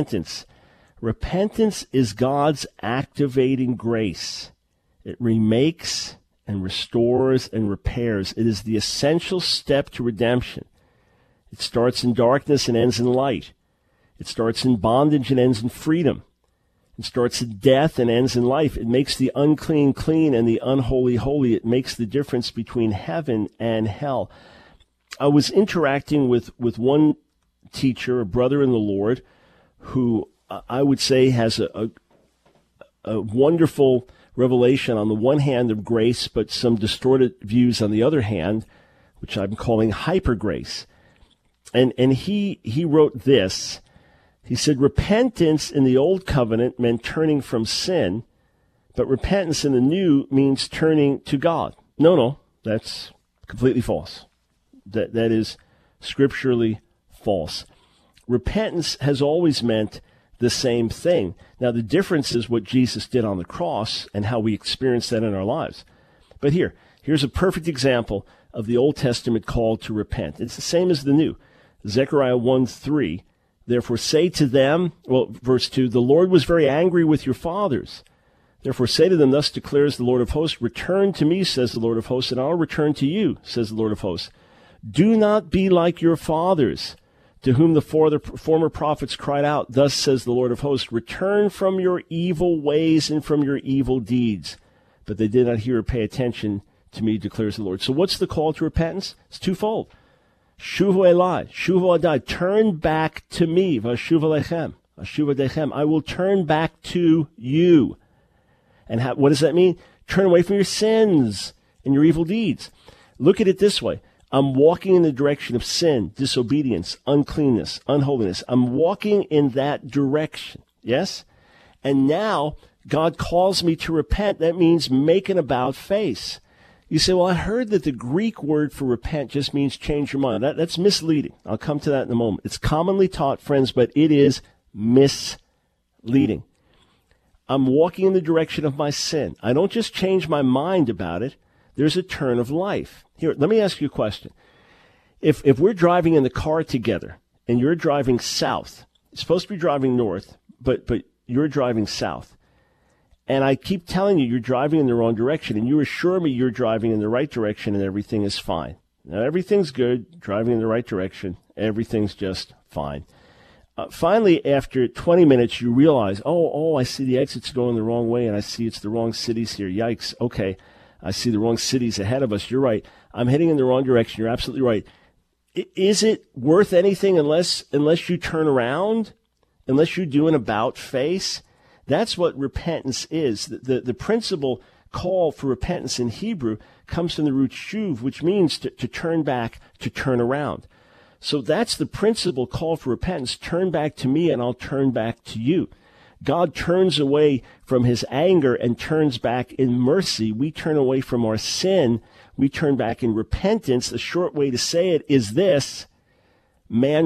S1: Repentance is God's activating grace. It remakes and restores and repairs. It is the essential step to redemption. It starts in darkness and ends in light. It starts in bondage and ends in freedom. It starts in death and ends in life. It makes the unclean clean and the unholy holy. It makes the difference between heaven and hell. I was interacting with one teacher, a brother in the Lord, who I would say has a wonderful revelation on the one hand of grace, but some distorted views on the other hand, which I'm calling hyper grace. And he wrote this. He said, repentance in the old covenant meant turning from sin, but repentance in the new means turning to God. No, that's completely false. That is scripturally false. Repentance has always meant the same thing. Now, the difference is what Jesus did on the cross and how we experience that in our lives. But here's a perfect example of the Old Testament call to repent. It's the same as the New. Zechariah 1:3, therefore say to them, verse 2, the Lord was very angry with your fathers. Therefore say to them, thus declares the Lord of hosts, return to me, says the Lord of hosts, and I'll return to you, says the Lord of hosts. Do not be like your fathers, to whom the former prophets cried out, thus says the Lord of hosts, return from your evil ways and from your evil deeds. But they did not hear or pay attention to me, declares the Lord. So what's the call to repentance? It's twofold. Shuvu Elai, Shuvu Adai, turn back to me, Vashuv Alechem, Vashuv Adechem, I will turn back to you. And what does that mean? Turn away from your sins and your evil deeds. Look at it this way. I'm walking in the direction of sin, disobedience, uncleanness, unholiness. I'm walking in that direction, yes? And now God calls me to repent. That means make an about face. You say, well, I heard that the Greek word for repent just means change your mind. That's misleading. I'll come to that in a moment. It's commonly taught, friends, but it is misleading. I'm walking in the direction of my sin. I don't just change my mind about it. There's a turn of life. Here, let me ask you a question. If we're driving in the car together and you're driving south, you're supposed to be driving north, but you're driving south, and I keep telling you you're driving in the wrong direction, and you assure me you're driving in the right direction and everything is fine. Now, everything's good, driving in the right direction, everything's just fine. Finally, after 20 minutes, you realize, I see the exit's going the wrong way, and I see it's the wrong cities here. Yikes. Okay, I see the wrong cities ahead of us. You're right. I'm heading in the wrong direction. You're absolutely right. Is it worth anything unless you turn around, unless you do an about face? That's what repentance is. The principal call for repentance in Hebrew comes from the root shuv, which means to turn back, to turn around. So that's the principal call for repentance. Turn back to me and I'll turn back to you. God turns away from his anger and turns back in mercy. We turn away from our sin. We turn back in repentance. The short way to say it is this: man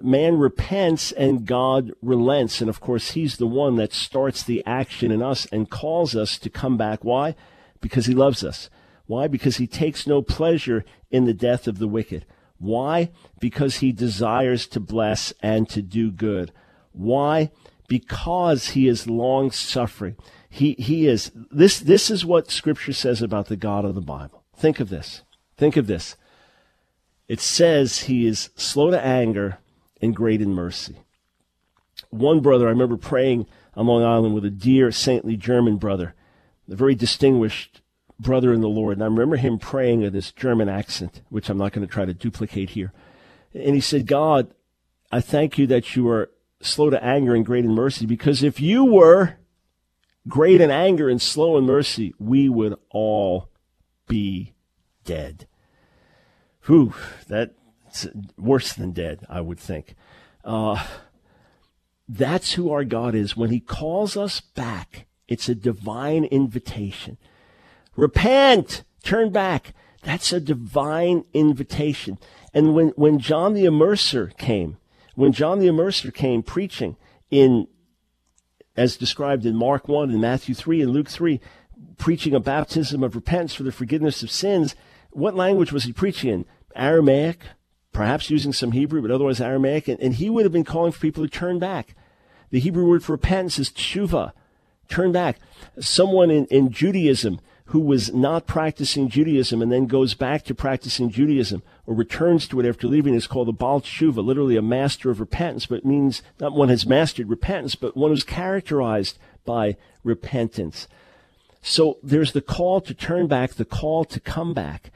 S1: repents and God relents. And of course, he's the one that starts the action in us and calls us to come back. Why? Because he loves us. Why? Because he takes no pleasure in the death of the wicked. Why? Because he desires to bless and to do good. Why? Because he is long-suffering. He is. This is what Scripture says about the God of the Bible. Think of this. Think of this. It says he is slow to anger and great in mercy. One brother, I remember praying on Long Island with a dear, saintly German brother, a very distinguished brother in the Lord, and I remember him praying with this German accent, which I'm not going to try to duplicate here. And he said, God, I thank you that you are slow to anger and great in mercy, because if you were great in anger and slow in mercy, we would all be dead. Whew, that's worse than dead, I would think. That's who our God is. When he calls us back, it's a divine invitation. Repent, turn back. That's a divine invitation. And when John the Immerser came, preaching as described in Mark 1 and Matthew 3 and Luke 3, preaching a baptism of repentance for the forgiveness of sins, what language was he preaching in? Aramaic, perhaps using some Hebrew, but otherwise Aramaic. And he would have been calling for people to turn back. The Hebrew word for repentance is tshuva, turn back. Someone in Judaism who was not practicing Judaism and then goes back to practicing Judaism or returns to it after leaving is called a Baal Tshuva, literally a master of repentance, but it means not one has mastered repentance, but one who's characterized by repentance. So there's the call to turn back, the call to come back,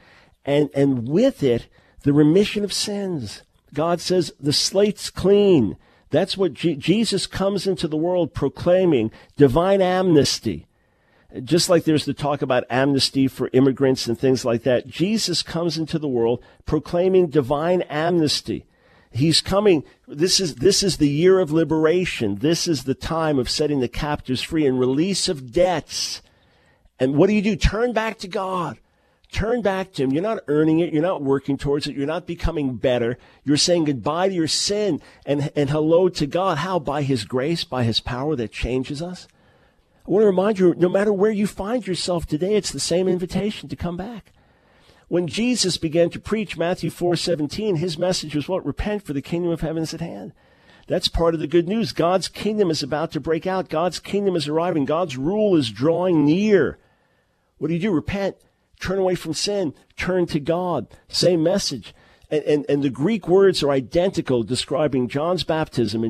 S1: and with it, the remission of sins. God says the slate's clean. That's what Jesus comes into the world proclaiming, divine amnesty. Just like there's the talk about amnesty for immigrants and things like that, Jesus comes into the world proclaiming divine amnesty. He's coming. This is the year of liberation. This is the time of setting the captives free and release of debts. And what do? Turn back to God. Turn back to him. You're not earning it. You're not working towards it. You're not becoming better. You're saying goodbye to your sin and hello to God. How? By his grace, by his power that changes us. I want to remind you, no matter where you find yourself today, it's the same invitation to come back. When Jesus began to preach Matthew 4:17, his message was what? Repent, for the kingdom of heaven is at hand. That's part of the good news. God's kingdom is about to break out. God's kingdom is arriving. God's rule is drawing near. What do? Repent, turn away from sin, turn to God. Same message. And the Greek words are identical, describing John's baptism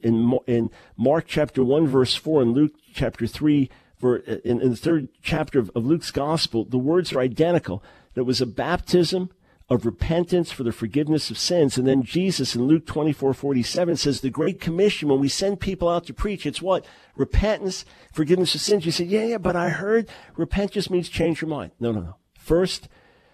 S1: in Mark chapter 1, verse 4, and Luke chapter 3, in the third chapter of Luke's gospel. The words are identical. There was a baptism of repentance for the forgiveness of sins. And then Jesus in Luke 24:47 says the Great Commission, when we send people out to preach, it's what? Repentance, forgiveness of sins. You say, yeah, but I heard repent just means change your mind. No. First,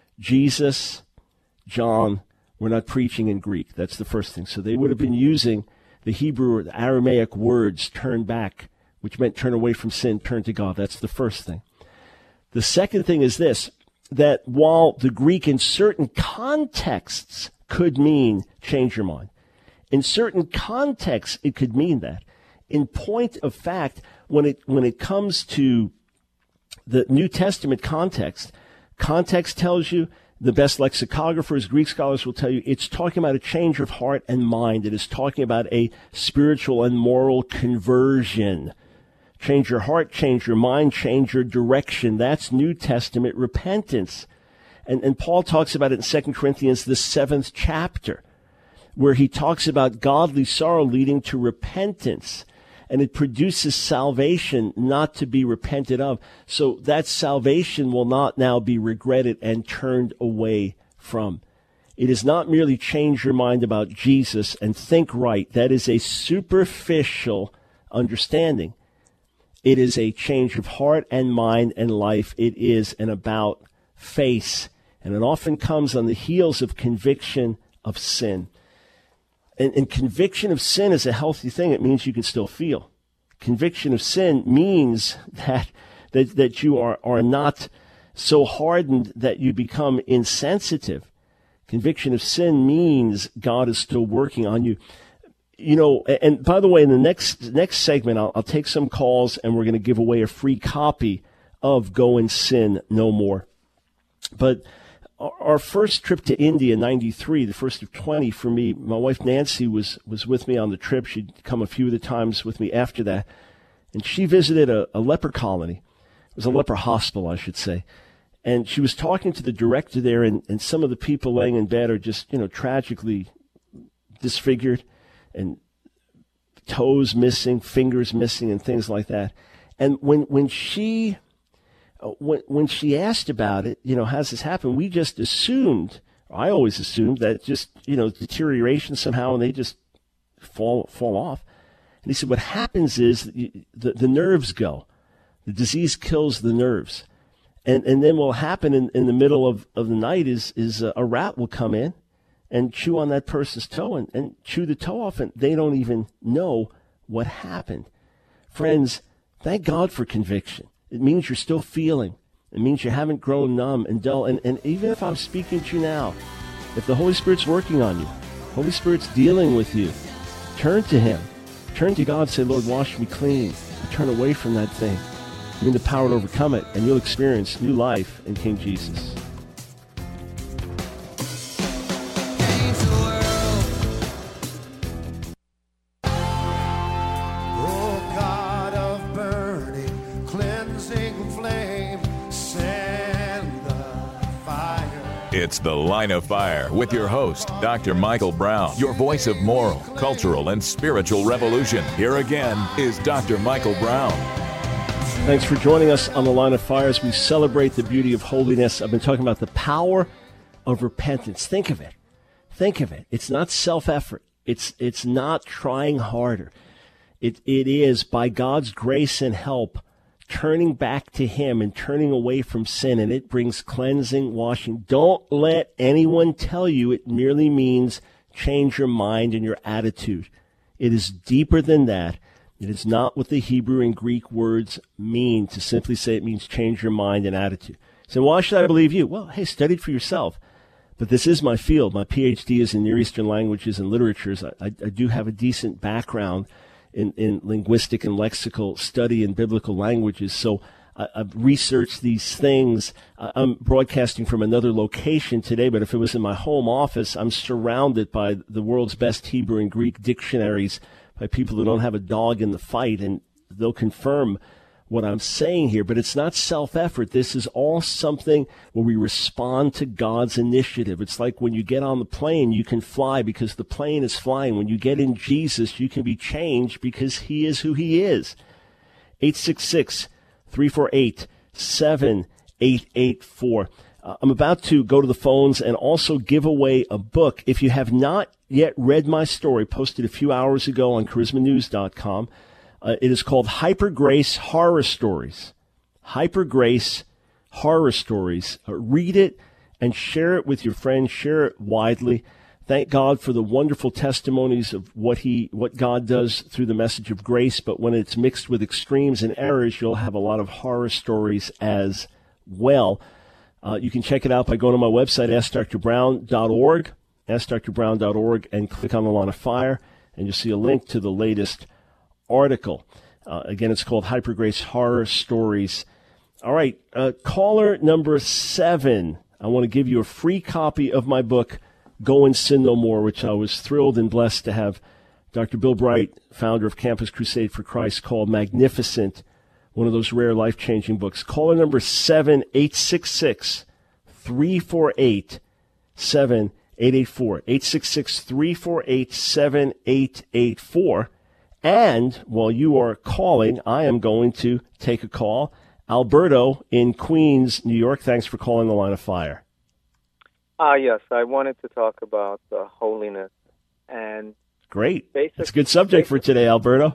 S1: Jesus, John, we're not preaching in Greek. That's the first thing. So they would have been using the Hebrew or the Aramaic words, turn back, which meant turn away from sin, turn to God. That's the first thing. The second thing is this, that while the Greek in certain contexts could mean change your mind, in certain contexts it could mean that. In point of fact, when it comes to the New Testament context tells you, the best lexicographers, Greek scholars will tell you, it's talking about a change of heart and mind. It is talking about a spiritual and moral conversion. Change your heart, change your mind, change your direction. That's New Testament repentance. And Paul talks about it in 2 Corinthians, the 7th chapter, where he talks about godly sorrow leading to repentance. And it produces salvation not to be repented of. So that salvation will not now be regretted and turned away from. It is not merely change your mind about Jesus and think right. That is a superficial understanding. It is a change of heart and mind and life. It is an about face. And it often comes on the heels of conviction of sin. And conviction of sin is a healthy thing. It means you can still feel. Conviction of sin means that you are not so hardened that you become insensitive. Conviction of sin means God is still working on you. You know, and by the way, in the next segment, I'll take some calls and we're going to give away a free copy of Go and Sin No More. But our first trip to India in 93, the first of 20 for me, my wife Nancy was with me on the trip. She'd come a few of the times with me after that. And she visited a leper colony. It was a leper hospital, I should say. And she was talking to the director there, and some of the people laying in bed are just, tragically disfigured, and toes missing, fingers missing, and things like that. And when she when she asked about it, how's this happen? We just assumed, I always assumed that just, deterioration somehow and they just fall off. And he said, what happens is the nerves go. The disease kills the nerves. And then what will happen in the middle of the night is a rat will come in and chew on that person's toe and chew the toe off, and they don't even know what happened. Friends, thank God for conviction. It means you're still feeling. It means you haven't grown numb and dull. And even if I'm speaking to you now, if the Holy Spirit's working on you, Holy Spirit's dealing with you, turn to Him. Turn to God and say, Lord, wash me clean. Turn away from that thing. Give me the power to overcome it, and you'll experience new life in King Jesus.
S3: Oh, God of burning, cleansing flame, send the fire.
S2: It's The Line of Fire with your host, Dr. Michael Brown, your voice of moral, cultural, and spiritual revolution. Here again is Dr. Michael Brown.
S1: Thanks for joining us on The Line of Fire as we celebrate the beauty of holiness. I've been talking about the power of repentance. Think of it. Think of it. It's not self-effort. It's not trying harder. It is, by God's grace and help, turning back to Him and turning away from sin, and it brings cleansing, washing. Don't let anyone tell you it merely means change your mind and your attitude. It is deeper than that. It is not what the Hebrew and Greek words mean to simply say it means change your mind and attitude. So why should I believe you? Well, hey, study it for yourself. But this is my field. My PhD is in Near Eastern languages and literatures. I do have a decent background in linguistic and lexical study in biblical languages. So I've researched these things. I'm broadcasting from another location today, but if it was in my home office, I'm surrounded by the world's best Hebrew and Greek dictionaries, by people who don't have a dog in the fight, and they'll confirm what I'm saying here. But it's not self-effort. This is all something where we respond to God's initiative. It's like when you get on the plane, you can fly because the plane is flying. When you get in Jesus, you can be changed because He is who He is. 866-348-7884. I'm about to go to the phones and also give away a book. If you have not yet read my story, posted a few hours ago on charismanews.com, it is called Hyper Grace Horror Stories. Hyper Grace Horror Stories. Read it and share it with your friends. Share it widely. Thank God for the wonderful testimonies of what God does through the message of grace. But when it's mixed with extremes and errors, you'll have a lot of horror stories as well. You can check it out by going to my website, AskDrBrown.org, AskDrBrown.org, and click on The Line of Fire, and you'll see a link to the latest article. Again, it's called Hyper Grace Horror Stories. All right, caller number 7. I want to give you a free copy of my book, Go and Sin No More, which I was thrilled and blessed to have Dr. Bill Bright, founder of Campus Crusade for Christ, called Magnificent, one of those rare life-changing books. Caller number 7, 866-348-7884. 866-348-7884. And while you are calling, I am going to take a call. Alberto in Queens, New York, thanks for calling The Line of Fire.
S5: Yes, I wanted to talk about holiness. And
S1: great. It's a good subject for today, Alberto.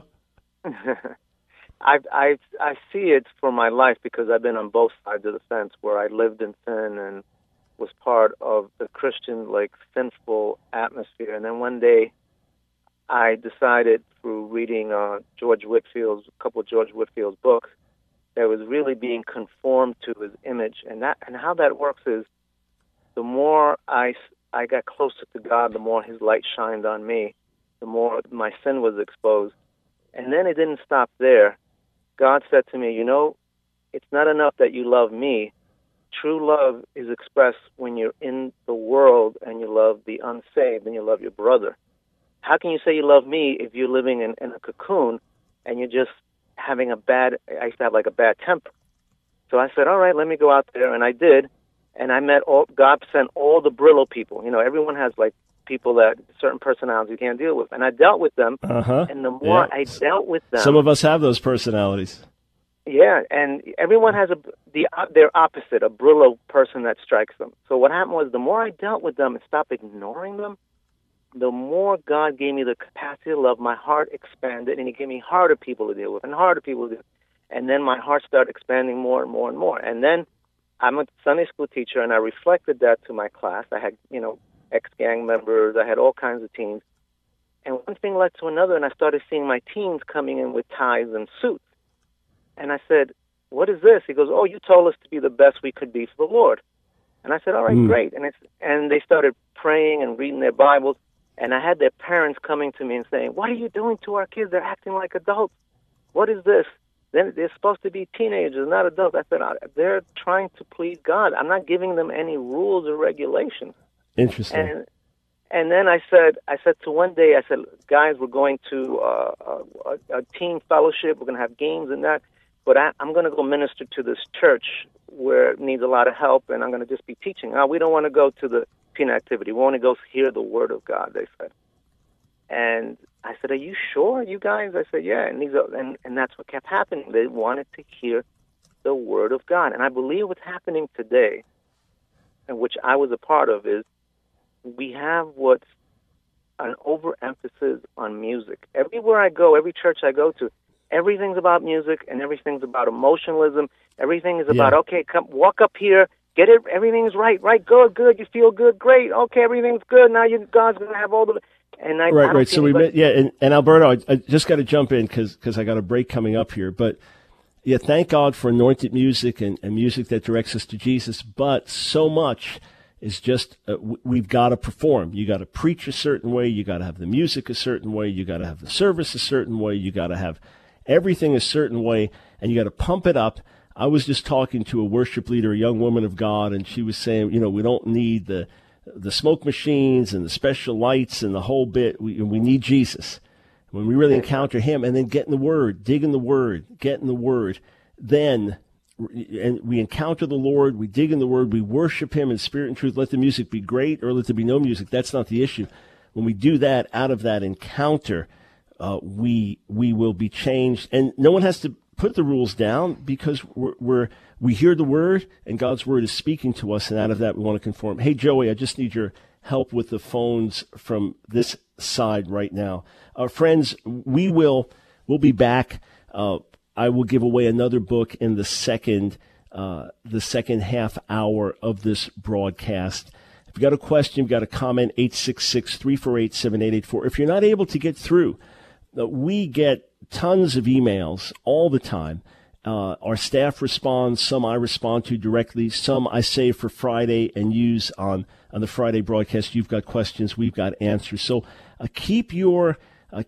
S5: I see it for my life because I've been on both sides of the fence, where I lived in sin and was part of the Christian, sinful atmosphere. And then one day I decided through reading a couple of George Whitfield's books, that I was really being conformed to his image. And how that works is, the more I got closer to God, the more His light shined on me, the more my sin was exposed. And then it didn't stop there. God said to me, it's not enough that you love me. True love is expressed when you're in the world and you love the unsaved and you love your brother. How can you say you love me if you're living in a cocoon and you're just having I used to have a bad temper. So I said, all right, let me go out there. And I did. And I met God sent all the Brillo people. Everyone has people that certain personalities you can't deal with. And I dealt with them. And the more I dealt with them.
S1: Some of us have those personalities.
S5: Yeah, and everyone has their opposite, a Brillo person that strikes them. So what happened was the more I dealt with them and stopped ignoring them, the more God gave me the capacity to love. My heart expanded, and He gave me harder people to deal with and harder people to deal with. And then my heart started expanding more and more and more. And then I'm a Sunday school teacher, and I reflected that to my class. I had, ex-gang members. I had all kinds of teens. And one thing led to another, and I started seeing my teens coming in with ties and suits. And I said, what is this? He goes, oh, you told us to be the best we could be for the Lord. And I said, all right, great. And they started praying and reading their Bibles. And I had their parents coming to me and saying, what are you doing to our kids? They're acting like adults. What is this? Then they're supposed to be teenagers, not adults. I said, they're trying to please God. I'm not giving them any rules or regulations.
S1: Interesting.
S5: And then I said to one day, I said, guys, we're going to a teen fellowship. We're going to have games and that. But I'm going to go minister to this church where it needs a lot of help, and I'm going to just be teaching. We don't want to go to the teen activity. We want to go hear the Word of God, they said. And I said, are you sure, you guys? I said, yeah. And that's what kept happening. They wanted to hear the Word of God. And I believe what's happening today, and which I was a part of, is we have what's an overemphasis on music. Everywhere I go, every church I go to, everything's about music and everything's about emotionalism. Everything is about, okay, come walk up here, get it, everything's right, good, you feel good, great, okay, everything's good. Now God's going to have all the... And
S1: right. So and Alberto, I just got to jump in because I got a break coming up here. But yeah, thank God for anointed music and music that directs us to Jesus. But so much is just we've got to perform. You got to preach a certain way. You got to have the music a certain way. You got to have the service a certain way. You got to have everything a certain way, and you got to pump it up. I was just talking to a worship leader, a young woman of God, and she was saying, we don't need the smoke machines and the special lights and the whole bit. We need Jesus. When we really encounter Him, and then get in the Word, dig in the Word, get in the Word, then and we encounter the Lord, we dig in the Word, we worship Him in spirit and truth. Let the music be great or let there be no music. That's not the issue. When we do that, out of that encounter, we will be changed. And no one has to put the rules down because we hear the Word and God's Word is speaking to us, and out of that we want to conform. Hey, Joey, I just need your help with the phones from this side right now. Friends, we'll be back. I will give away another book in the second half hour of this broadcast. If you got a question, you've got a comment, 866-348-7884. If you're not able to get through, we get tons of emails all the time. Our staff responds. Some I respond to directly. Some I save for Friday and use on the Friday broadcast. You've got questions. We've got answers. So keep your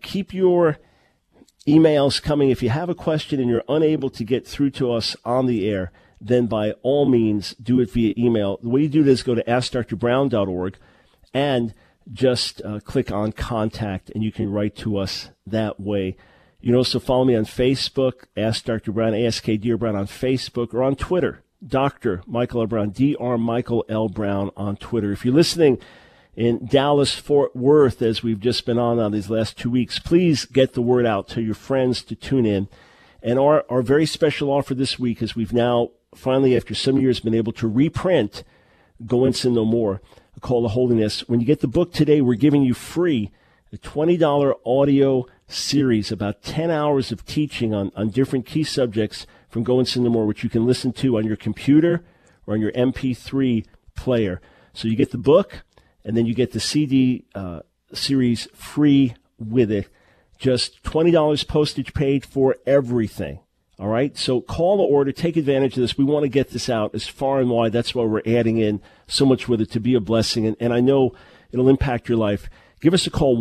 S1: emails coming. If you have a question and you're unable to get through to us on the air, then by all means do it via email. The way you do it is go to AskDrBrown.org and just click on Contact, and you can write to us that way. You can also follow me on Facebook, Ask Dr. Brown, AskD Brown on Facebook, or on Twitter, Dr. Michael L. Brown, Dr. Michael L. Brown on Twitter. If you're listening in Dallas, Fort Worth, as we've just been on these last 2 weeks, please get the word out to your friends to tune in. And our very special offer this week is we've now finally, after some years, been able to reprint Go and Sin No More, A Call to Holiness. When you get the book today, we're giving you free a $20 audio series, about 10 hours of teaching on different key subjects from Go and Sin No More, which you can listen to on your computer or on your MP3 player. So you get the book, and then you get the CD series free with it. Just $20 postage paid for everything. All right? So call or order. Take advantage of this. We want to get this out as far and wide. That's why we're adding in so much with it to be a blessing. And I know it'll impact your life. Give us a call,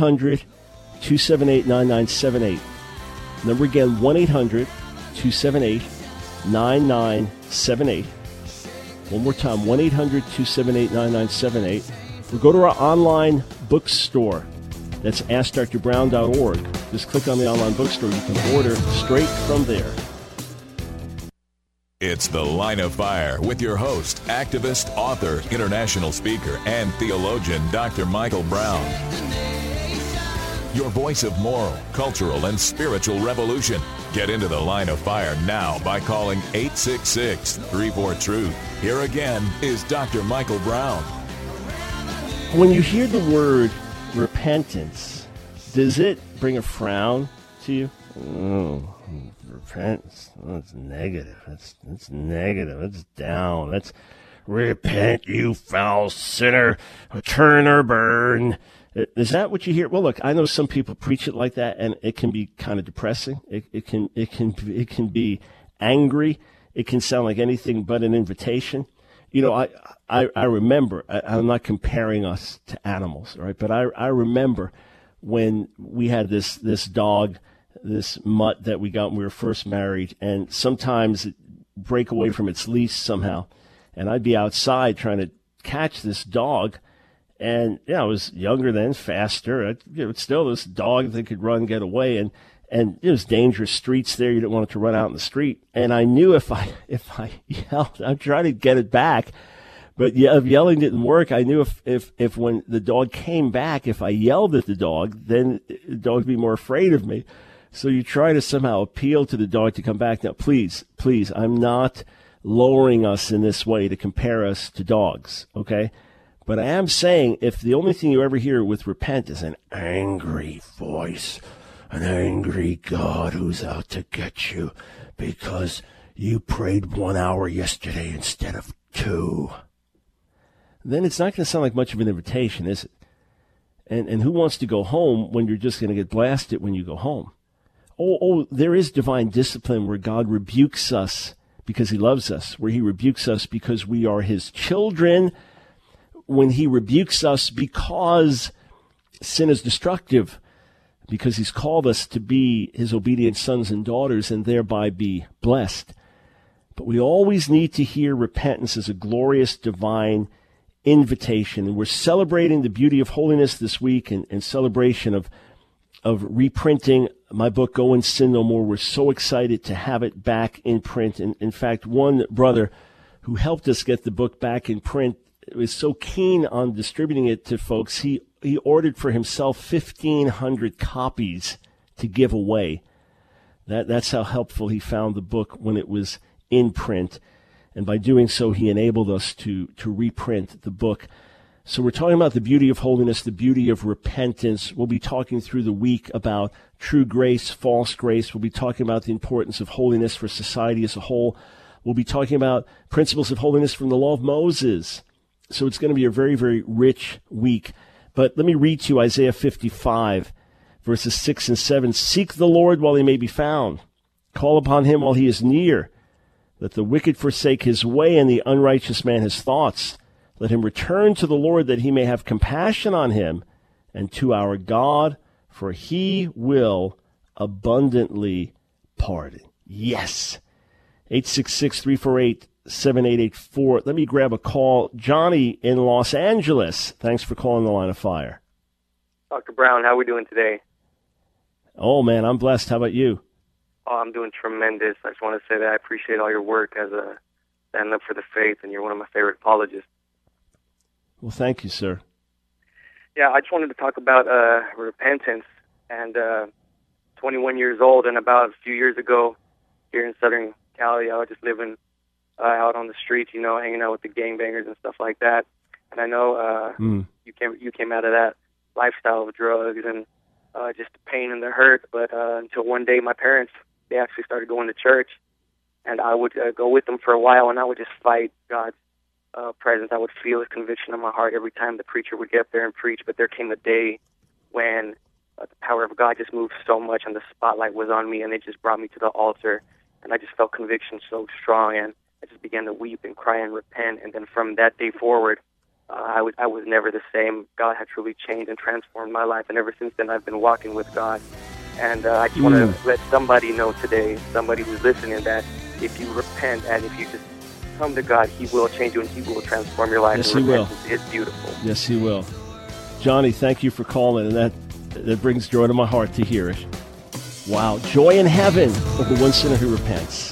S1: 1-800-278-9978. Number again, 1-800-278-9978. One more time, 1-800-278-9978. Or go to our online bookstore. That's AskDrBrown.org. Just click on the online bookstore. You can order straight from there.
S2: It's The Line of Fire with your host, activist, author, international speaker, and theologian, Dr. Michael Brown. your voice of moral, cultural, and spiritual revolution. Get into the line of fire now by calling 866-34-TRUTH. Here again is Dr. Michael Brown.
S1: When you hear the word repentance, does it bring a frown to you? Oh, repentance. Oh, it's negative. It's negative. It's down. That's repent, you foul sinner, turn or burn. Is that what you hear? Well, look, I know some people preach it like that, and it can be kind of depressing. It can be angry. It can sound like anything but an invitation. You know, I remember. I'm not comparing us to animals, right? But I remember when we had this dog, this mutt that we got when we were first married, and sometimes it break away from its leash somehow, and I'd be outside trying to catch this dog. And yeah, I was younger then, faster. Still, this dog that could run, get away, and it was dangerous streets there. You didn't want it to run out in the street. And I knew if I yelled, I'd try to get it back, but if yelling didn't work, I knew if when the dog came back, if I yelled at the dog, then the dog would be more afraid of me. So you try to somehow appeal to the dog to come back. Now, please, I'm not lowering us in this way to compare us to dogs, okay? But I am saying, if the only thing you ever hear with repent is an angry voice, an angry God who's out to get you because you prayed 1 hour yesterday instead of 2, then it's not going to sound like much of an invitation, is it? And who wants to go home when you're just going to get blasted when you go home? Oh, there is divine discipline where God rebukes us because he loves us, where he rebukes us because we are his children, when he rebukes us because sin is destructive, because he's called us to be his obedient sons and daughters and thereby be blessed. But we always need to hear repentance as a glorious divine invitation. And we're celebrating the beauty of holiness this week in celebration of reprinting my book, Go and Sin No More. We're so excited to have it back in print. And in fact, one brother who helped us get the book back in print was so keen on distributing it to folks, he ordered for himself 1,500 copies to give away. That's how helpful he found the book when it was in print. And by doing so, he enabled us to reprint the book. So we're talking about the beauty of holiness, the beauty of repentance. We'll be talking through the week about true grace, false grace. We'll be talking about the importance of holiness for society as a whole. We'll be talking about principles of holiness from the law of Moses. So it's going to be a very, very rich week. But let me read to you Isaiah 55, verses 6 and 7. Seek the Lord while he may be found. Call upon him while he is near. Let the wicked forsake his way and the unrighteous man his thoughts. Let him return to the Lord that he may have compassion on him, and to our God, for he will abundantly pardon. Yes. 866-348-7884. Let me grab a call. Johnny in Los Angeles. Thanks for calling the Line of Fire.
S6: Dr. Brown, how are we doing today?
S1: Oh, man, I'm blessed. How about you?
S6: Oh, I'm doing tremendous. I just want to say that I appreciate all your work as a stand up for the faith, and you're one of my favorite apologists.
S1: Well, thank you, sir.
S6: Yeah, I just wanted to talk about repentance. And 21 years old, and about a few years ago, here in Southern Cali, I was just living out on the streets, you know, hanging out with the gangbangers and stuff like that. And I know you came out of that lifestyle of drugs and just the pain and the hurt. But until one day, my parents, they actually started going to church, and I would go with them for a while, and I would just fight God's presence. I would feel his conviction in my heart every time the preacher would get up there and preach. But there came a day when the power of God just moved so much, and the spotlight was on me, and it just brought me to the altar, and I just felt conviction so strong, and I just began to weep and cry and repent. And then from that day forward, I was never the same. God had truly changed and transformed my life, and ever since then I've been walking with God. And I just want to let somebody know today, somebody who's listening, that if you repent and if you just come to God, he will change you and he will transform your life.
S1: Yes, he will.
S6: It's beautiful.
S1: Yes, he will. Johnny, thank you for calling, and that brings joy to my heart to hear it. Wow. Joy in heaven of the one sinner who repents.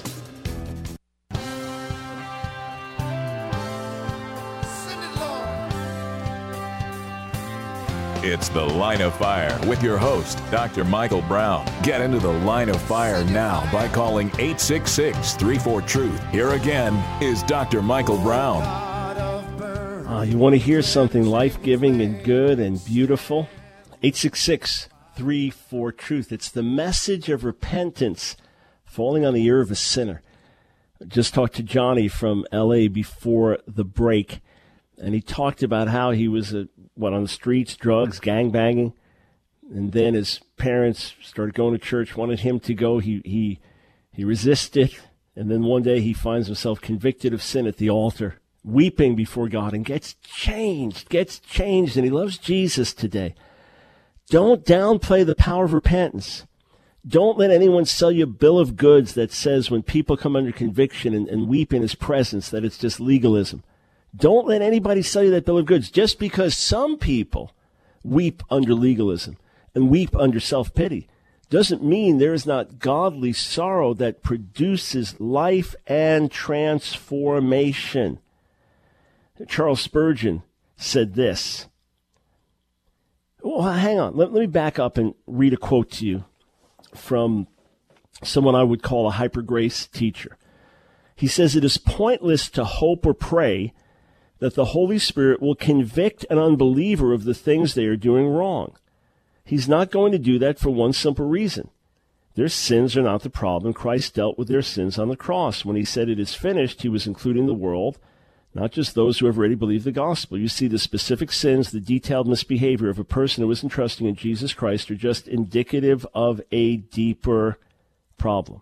S3: Send it, Lord.
S2: It's The Line of Fire with your host, Dr. Michael Brown. Get into the Line of Fire now by calling 866-34-TRUTH. Here again is Dr. Michael Brown.
S1: You want to hear something life-giving and good and beautiful? 866-34-TRUTH. It's the message of repentance falling on the ear of a sinner. I just talked to Johnny from L.A. before the break, and he talked about how he was on the streets, drugs, gangbanging, and then his parents started going to church, wanted him to go. He resisted, and then one day he finds himself convicted of sin at the altar, weeping before God, and gets changed, and he loves Jesus today. Don't downplay the power of repentance. Don't let anyone sell you a bill of goods that says when people come under conviction and weep in his presence that it's just legalism. Don't let anybody sell you that bill of goods. Just because some people weep under legalism and weep under self-pity doesn't mean there is not godly sorrow that produces life and transformation. Charles Spurgeon said this. Well, hang on. Let me back up and read a quote to you from someone I would call a hyper-grace teacher. He says, "It is pointless to hope or pray that the Holy Spirit will convict an unbeliever of the things they are doing wrong. He's not going to do that for one simple reason. Their sins are not the problem. Christ dealt with their sins on the cross. When he said it is finished, he was including the world, not just those who have already believed the gospel. You see, the specific sins, the detailed misbehavior of a person who isn't trusting in Jesus Christ are just indicative of a deeper problem."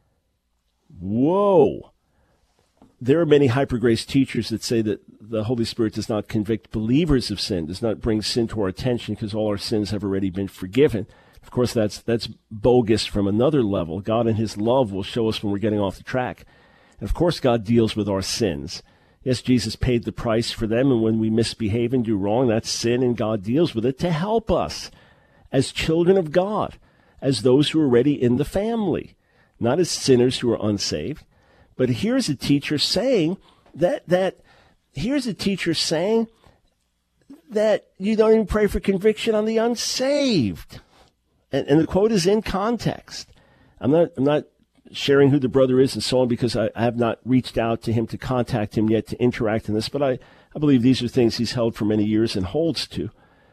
S1: Whoa! There are many hyper-grace teachers that say that the Holy Spirit does not convict believers of sin, does not bring sin to our attention because all our sins have already been forgiven. Of course, that's bogus from another level. God in his love will show us when we're getting off the track. And of course, God deals with our sins. Yes, Jesus paid the price for them, and when we misbehave and do wrong, that's sin, and God deals with it to help us as children of God, as those who are already in the family, not as sinners who are unsaved. But here's a teacher saying that you don't even pray for conviction on the unsaved. And the quote is in context. I'm not sharing who the brother is and so on because I have not reached out to him to contact him yet to interact in this, but I believe these are things he's held for many years and holds to.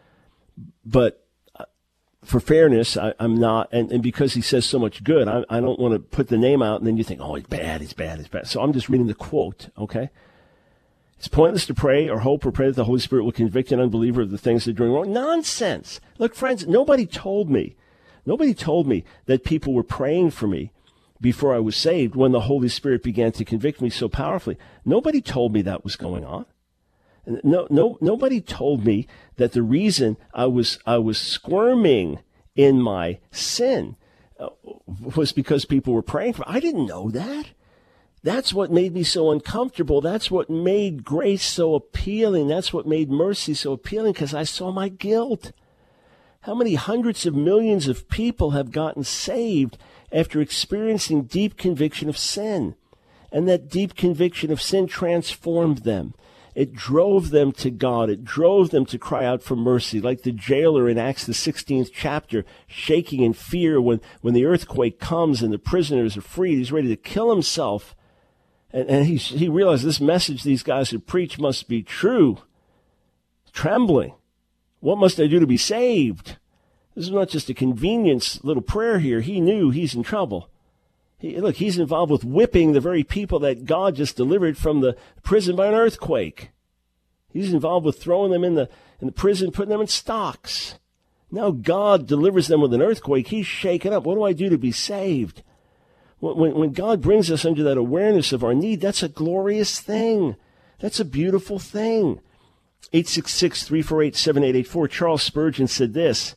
S1: But for fairness, I'm not, and because he says so much good, I don't want to put the name out and then you think, oh, he's bad. So I'm just reading the quote, okay? It's pointless to pray or hope or pray that the Holy Spirit will convict an unbeliever of the things they're doing wrong. Nonsense. Look, friends, nobody told me that people were praying for me before I was saved when the Holy Spirit began to convict me so powerfully. Nobody told me that was going on. Nobody told me that the reason I was squirming in my sin was because people were praying for me. I didn't know that. That's what made me so uncomfortable. That's what made grace so appealing. That's what made mercy so appealing, because I saw my guilt. How many hundreds of millions of people have gotten saved after experiencing deep conviction of sin? And that deep conviction of sin transformed them. It drove them to God. It drove them to cry out for mercy, like the jailer in Acts the 16th chapter, shaking in fear when the earthquake comes and the prisoners are freed. He's ready to kill himself. And he realized this message these guys had preached must be true. Trembling. What must I do to be saved? This is not just a convenience little prayer here. He knew he's in trouble. He's involved with whipping the very people that God just delivered from the prison by an earthquake. He's involved with throwing them in the prison, putting them in stocks. Now God delivers them with an earthquake. He's shaken up. What do I do to be saved? When God brings us under that awareness of our need, that's a glorious thing. That's a beautiful thing. 866-348-7884. Charles Spurgeon said this: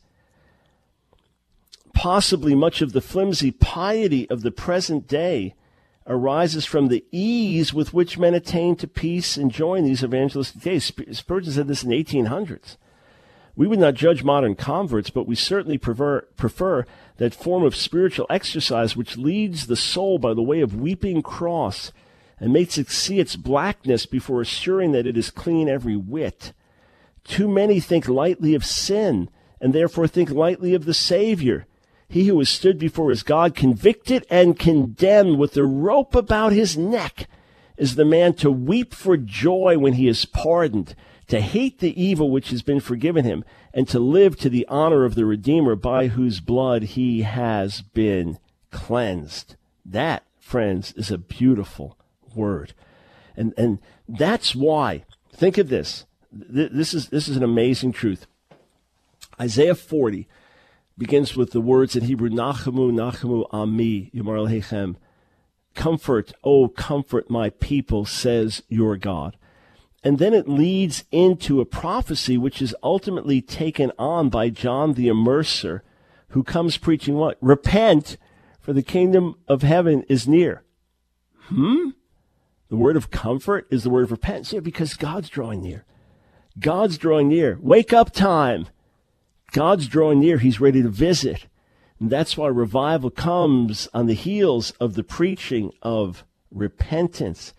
S1: possibly much of the flimsy piety of the present day arises from the ease with which men attain to peace and joy in these evangelistic days. Spurgeon said this in the 1800s. We would not judge modern converts, but we certainly prefer that form of spiritual exercise which leads the soul by the way of weeping cross and makes it see its blackness before assuring that it is clean every whit. Too many think lightly of sin and therefore think lightly of the Savior. He who has stood before his God, convicted and condemned with the rope about his neck, is the man to weep for joy when he is pardoned, to hate the evil which has been forgiven him, and to live to the honor of the Redeemer by whose blood he has been cleansed. That, friends, is a beautiful word. And that's why, think of this. This is an amazing truth. Isaiah 40 begins with the words in Hebrew, Nachemu, Nachemu, Ami, Yomar Aleichem. Comfort, oh, comfort my people, says your God. And then it leads into a prophecy which is ultimately taken on by John the Immerser, who comes preaching what? Repent, for the kingdom of heaven is near. The word of comfort is the word of repentance. Yeah, because God's drawing near. God's drawing near. Wake up time. God's drawing near. He's ready to visit. And that's why revival comes on the heels of the preaching of repentance.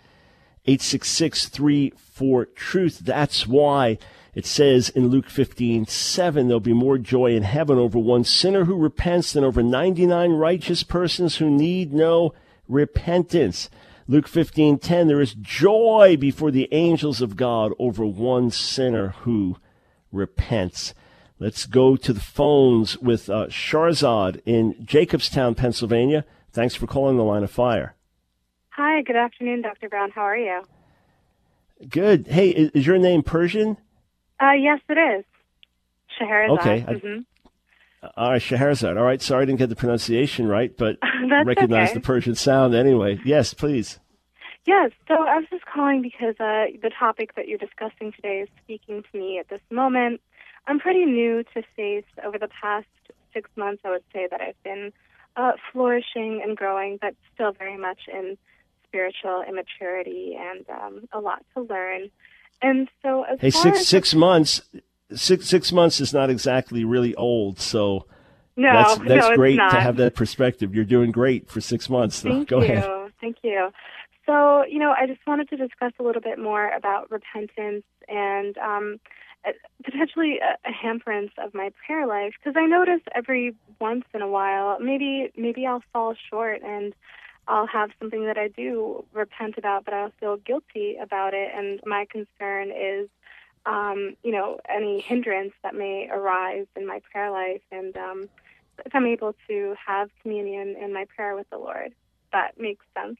S1: 866-34-TRUTH. That's why it says in Luke 15:7, there'll be more joy in heaven over one sinner who repents than over 99 righteous persons who need no repentance. Luke 15:10, there is joy before the angels of God over one sinner who repents. Let's go to the phones with Sharzad in Jacobstown, Pennsylvania. Thanks for calling the Line of Fire.
S7: Hi, good afternoon, Dr. Brown. How are you?
S1: Good. Hey, is your name Persian?
S7: Yes, it is. Scheherazade.
S1: Okay. All right, Scheherazade. All right, sorry I didn't get the pronunciation right, but recognize
S7: okay.
S1: the Persian sound anyway. Yes, please.
S7: Yes, so I was just calling because the topic that you're discussing today is speaking to me at this moment. I'm pretty new to faith. Over the past 6 months, I would say that I've been flourishing and growing, but still very much in spiritual immaturity and a lot to learn. And so, as
S1: hey,
S7: far
S1: six months. 6 months is not exactly really old, so
S7: no,
S1: that's great
S7: it's not.
S1: to have that perspective. You're doing great for 6 months.
S7: Thank
S1: Go
S7: you.
S1: ahead.
S7: Thank you. So, I just wanted to discuss a little bit more about repentance and potentially a hamperance of my prayer life, because I notice every once in a while, maybe I'll fall short and I'll have something that I do repent about, but I'll feel guilty about it. And my concern is, any hindrance that may arise in my prayer life, and if I'm able to have communion in my prayer with the Lord. That makes sense.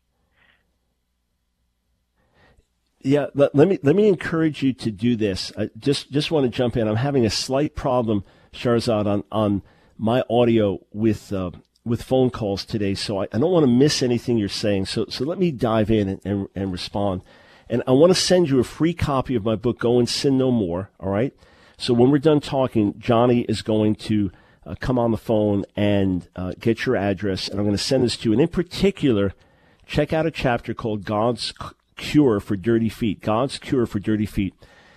S1: Yeah, let me encourage you to do this. I just want to jump in. I'm having a slight problem, Sharzad, on my audio with phone calls today, so I don't want to miss anything you're saying. So let me dive in and respond. And I want to send you a free copy of my book, Go and Sin No More, all right? So when we're done talking, Johnny is going to come on the phone and get your address, and I'm going to send this to you. And in particular, check out a chapter called God's Cure for Dirty Feet. God's Cure for Dirty Feet.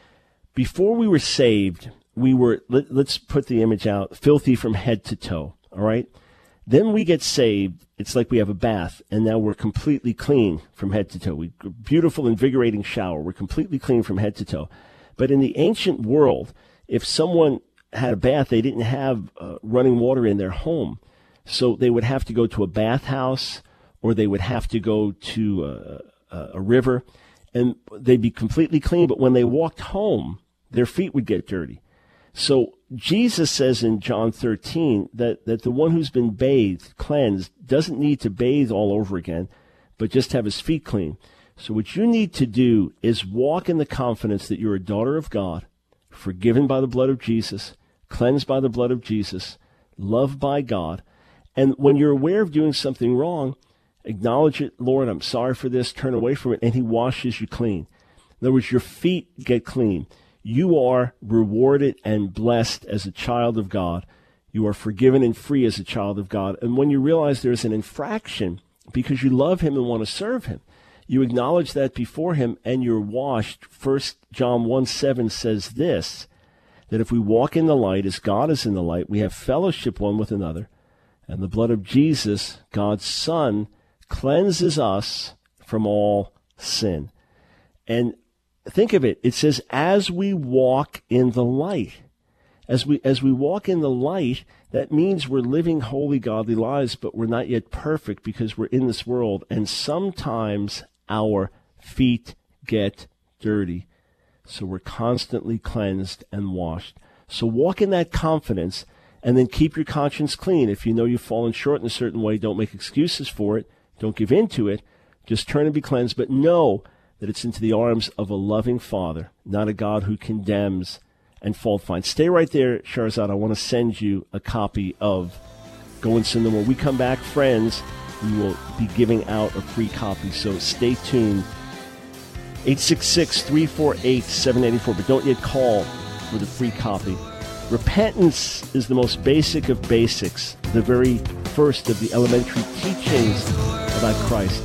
S1: Before we were saved, we were, let's put the image out, filthy from head to toe, all right? Then we get saved. It's like we have a bath, and now we're completely clean from head to toe. Beautiful, invigorating shower. We're completely clean from head to toe. But in the ancient world, if someone had a bath, they didn't have running water in their home. So they would have to go to a bathhouse, or they would have to go to a river, and they'd be completely clean. But when they walked home, their feet would get dirty. So Jesus says in John 13 that the one who's been bathed, cleansed, doesn't need to bathe all over again, but just have his feet clean. So what you need to do is walk in the confidence that you're a daughter of God, forgiven by the blood of Jesus, cleansed by the blood of Jesus, loved by God. And when you're aware of doing something wrong, acknowledge it. Lord, I'm sorry for this. Turn away from it. And he washes you clean. In other words, your feet get clean. You are rewarded and blessed as a child of God. You are forgiven and free as a child of God. And when you realize there's an infraction because you love him and want to serve him, you acknowledge that before him and you're washed. 1 John 1:7 says this, that if we walk in the light as God is in the light, we have fellowship one with another. And the blood of Jesus, God's Son, cleanses us from all sin. And think of it. It says, as we walk in the light. As we walk in the light, that means we're living holy, godly lives, but we're not yet perfect because we're in this world. And sometimes our feet get dirty. So we're constantly cleansed and washed. So walk in that confidence, and then keep your conscience clean. If you know you've fallen short in a certain way, don't make excuses for it. Don't give in to it. Just turn and be cleansed, but know that it's into the arms of a loving Father, not a God who condemns and fault finds. Stay right there, Shahrazad. I want to send you a copy of Go and Sin No More. We come back, friends, we will be giving out a free copy, so stay tuned. 866-348-784, but don't yet call for the free copy. Repentance is the most basic of basics, the very first of the elementary teachings about Christ.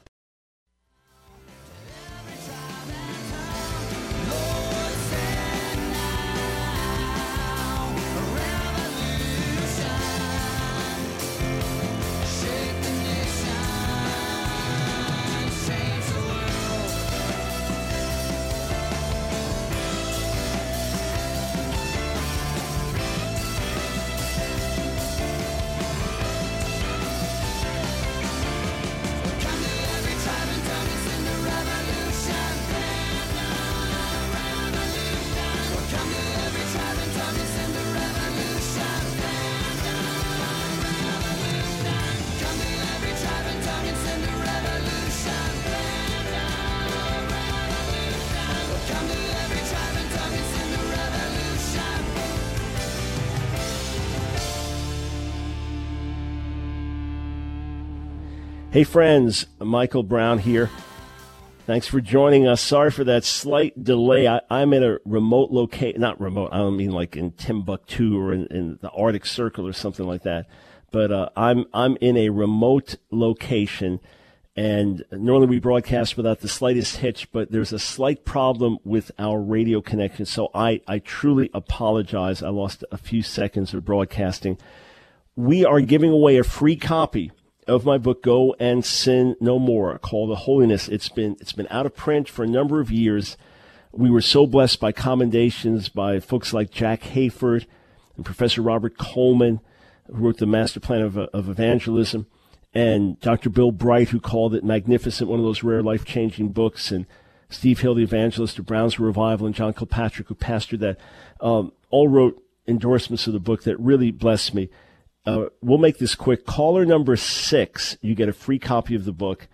S1: Hey friends, Michael Brown here. Thanks for joining us. Sorry for that slight delay. I'm in a remote location, not remote, I don't mean like in Timbuktu or in the Arctic Circle or something like that. But I'm in a remote location, and normally we broadcast without the slightest hitch, but there's a slight problem with our radio connection, so I truly apologize. I lost a few seconds of broadcasting. We are giving away a free copy of my book, Go and Sin No More, called The Holiness. It's been out of print for a number of years. We were so blessed by commendations by folks like Jack Hayford and Professor Robert Coleman, who wrote the Master Plan of Evangelism, and Dr. Bill Bright, who called it magnificent, one of those rare life-changing books, and Steve Hill, the evangelist of Brownsville Revival, and John Kilpatrick, who pastored that, all wrote endorsements of the book that really blessed me. We'll make this quick. Caller number 6, you get a free copy of the book,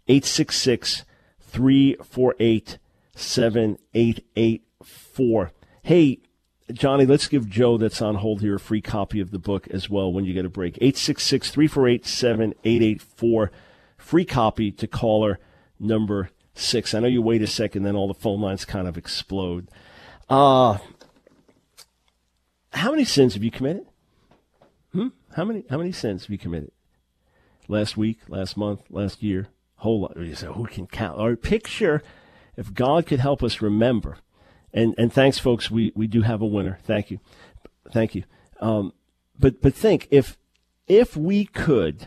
S1: 866-348-7884. Hey, Johnny, let's give Joe that's on hold here a free copy of the book as well when you get a break. 866-348-7884. Free copy to caller number 6. I know you wait a second, then all the phone lines kind of explode. How many sins have you committed? How many sins have you committed? Last week, last month, last year, whole lot. You say, who can count? Or picture, if God could help us remember. And thanks, folks. We do have a winner. Thank you. But think, if we could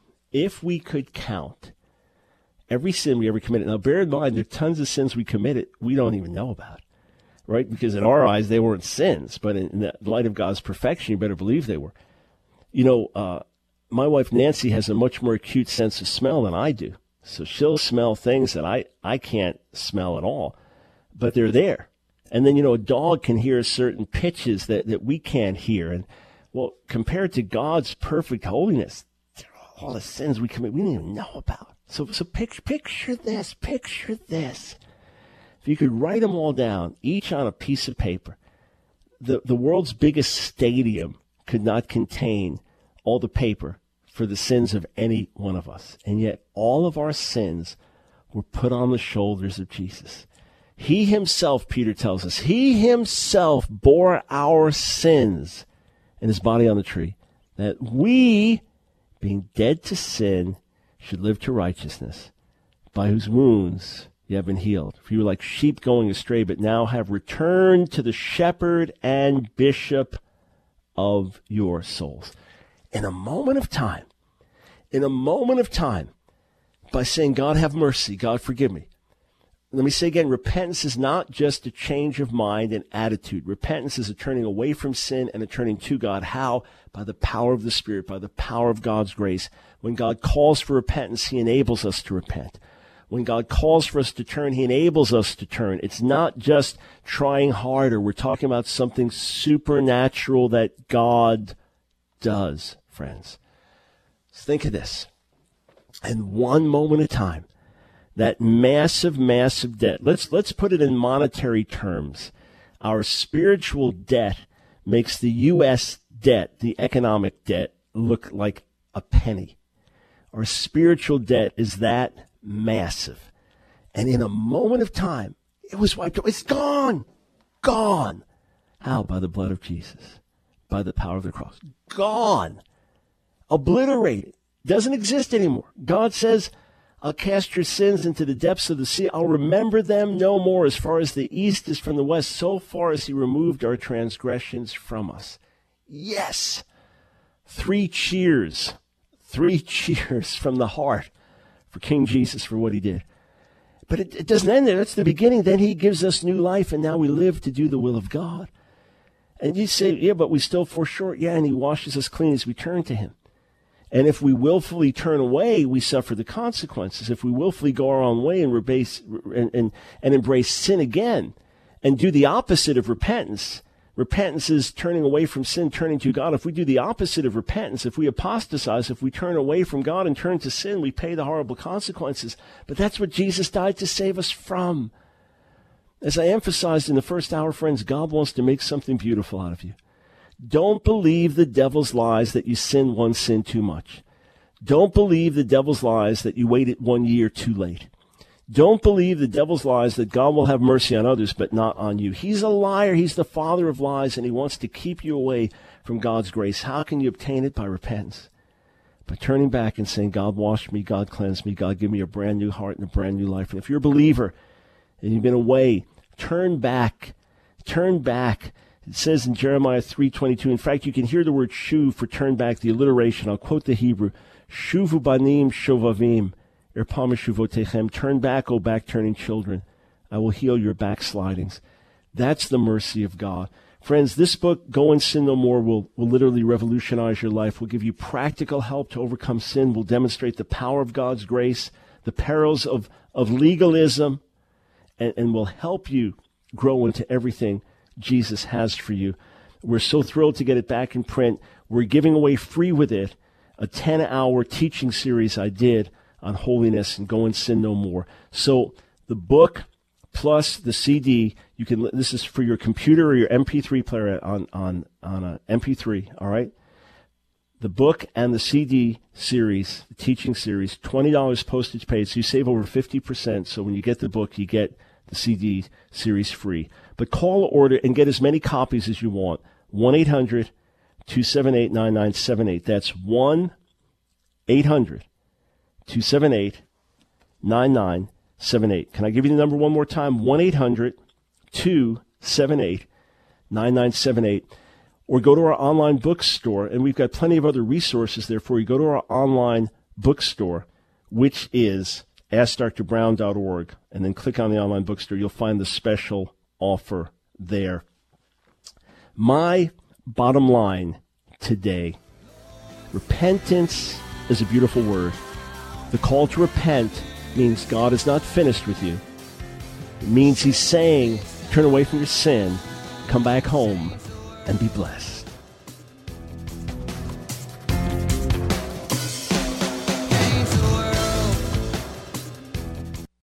S1: count every sin we ever committed. Now, bear in mind, there are tons of sins we committed we don't even know about, right? Because in our eyes, they weren't sins. But in the light of God's perfection, you better believe they were. You know, my wife Nancy has a much more acute sense of smell than I do. So she'll smell things that I can't smell at all, but they're there. And then, you know, a dog can hear certain pitches that we can't hear. And, well, compared to God's perfect holiness, all the sins we commit, we didn't even know about. So picture this. If you could write them all down, each on a piece of paper, the world's biggest stadium could not contain all the paper for the sins of any one of us. And yet all of our sins were put on the shoulders of Jesus. He himself, Peter tells us, he himself bore our sins in his body on the tree, that we, being dead to sin, should live to righteousness, by whose wounds you have been healed. For you were like sheep going astray, but now have returned to the shepherd and bishop of your souls. In a moment of time, by saying, God have mercy, God forgive me, let me say again, repentance is not just a change of mind and attitude. Repentance is a turning away from sin and a turning to God. How? By the power of the Spirit, by the power of God's grace. When God calls for repentance, he enables us to repent. When God calls for us to turn, he enables us to turn. It's not just trying harder. We're talking about something supernatural that God does, friends. Think of this. In one moment of time, that massive, massive debt. Let's put it in monetary terms. Our spiritual debt makes the U.S. debt, the economic debt, look like a penny. Our spiritual debt is that massive. And in a moment of time, it was wiped away. It's gone. Gone. How? By the blood of Jesus. By the power of the cross. Gone. Obliterated. Doesn't exist anymore. God says, I'll cast your sins into the depths of the sea. I'll remember them no more. As far as the east is from the west, so far as he removed our transgressions from us. Yes. 3 cheers. 3 cheers from the heart for King Jesus for what he did. But it doesn't end there. That's the beginning. Then he gives us new life, and now we live to do the will of God. And you say, yeah, but we still fall short. Yeah, and he washes us clean as we turn to him. And if we willfully turn away, we suffer the consequences. If we willfully go our own way and embrace sin again and do the opposite of repentance, repentance is turning away from sin, turning to God. If we do the opposite of repentance, if we apostatize, if we turn away from God and turn to sin, we pay the horrible consequences. But that's what Jesus died to save us from. As I emphasized in the first hour, friends, God wants to make something beautiful out of you. Don't believe the devil's lies that you sin one sin too much. Don't believe the devil's lies that you waited 1 year too late. Don't believe the devil's lies that God will have mercy on others but not on you. He's a liar. He's the father of lies, and he wants to keep you away from God's grace. How can you obtain it? By repentance. By turning back and saying, God, wash me, God, cleanse me, God, give me a brand new heart and a brand new life. And if you're a believer and you've been away, turn back. Turn back. It says in Jeremiah 3:22, in fact, you can hear the word shuv for turn back, the alliteration. I'll quote the Hebrew. Shuvu banim shovavim, erpam shuvotechem. Turn back, O back-turning children. I will heal your backslidings. That's the mercy of God. Friends, this book, Go and Sin No More, will literally revolutionize your life. Will give you practical help to overcome sin. Will demonstrate the power of God's grace, the perils of legalism, and will help you grow into everything Jesus has for you. We're so thrilled to get it back in print. We're giving away free with it a 10-hour teaching series I did on holiness and Go and Sin No More. So the book plus the CD, you can. This is for your computer or your MP3 player on a MP3. All right. The book and the CD series, the teaching series, $20 postage paid. So you save over 50%. So when you get the book, you get the CD series free. But call or order and get as many copies as you want. 1-800-278-9978. That's 1-800-278-9978. Can I give you the number one more time? 1-800-278-9978. Or go to our online bookstore, and we've got plenty of other resources there for you. Go to our online bookstore, which is AskDrBrown.org, and then click on the online bookstore. You'll find the special offer there. My bottom line today, repentance is a beautiful word. The call to repent means God is not finished with you. It means he's saying, turn away from your sin, come back home, and be blessed.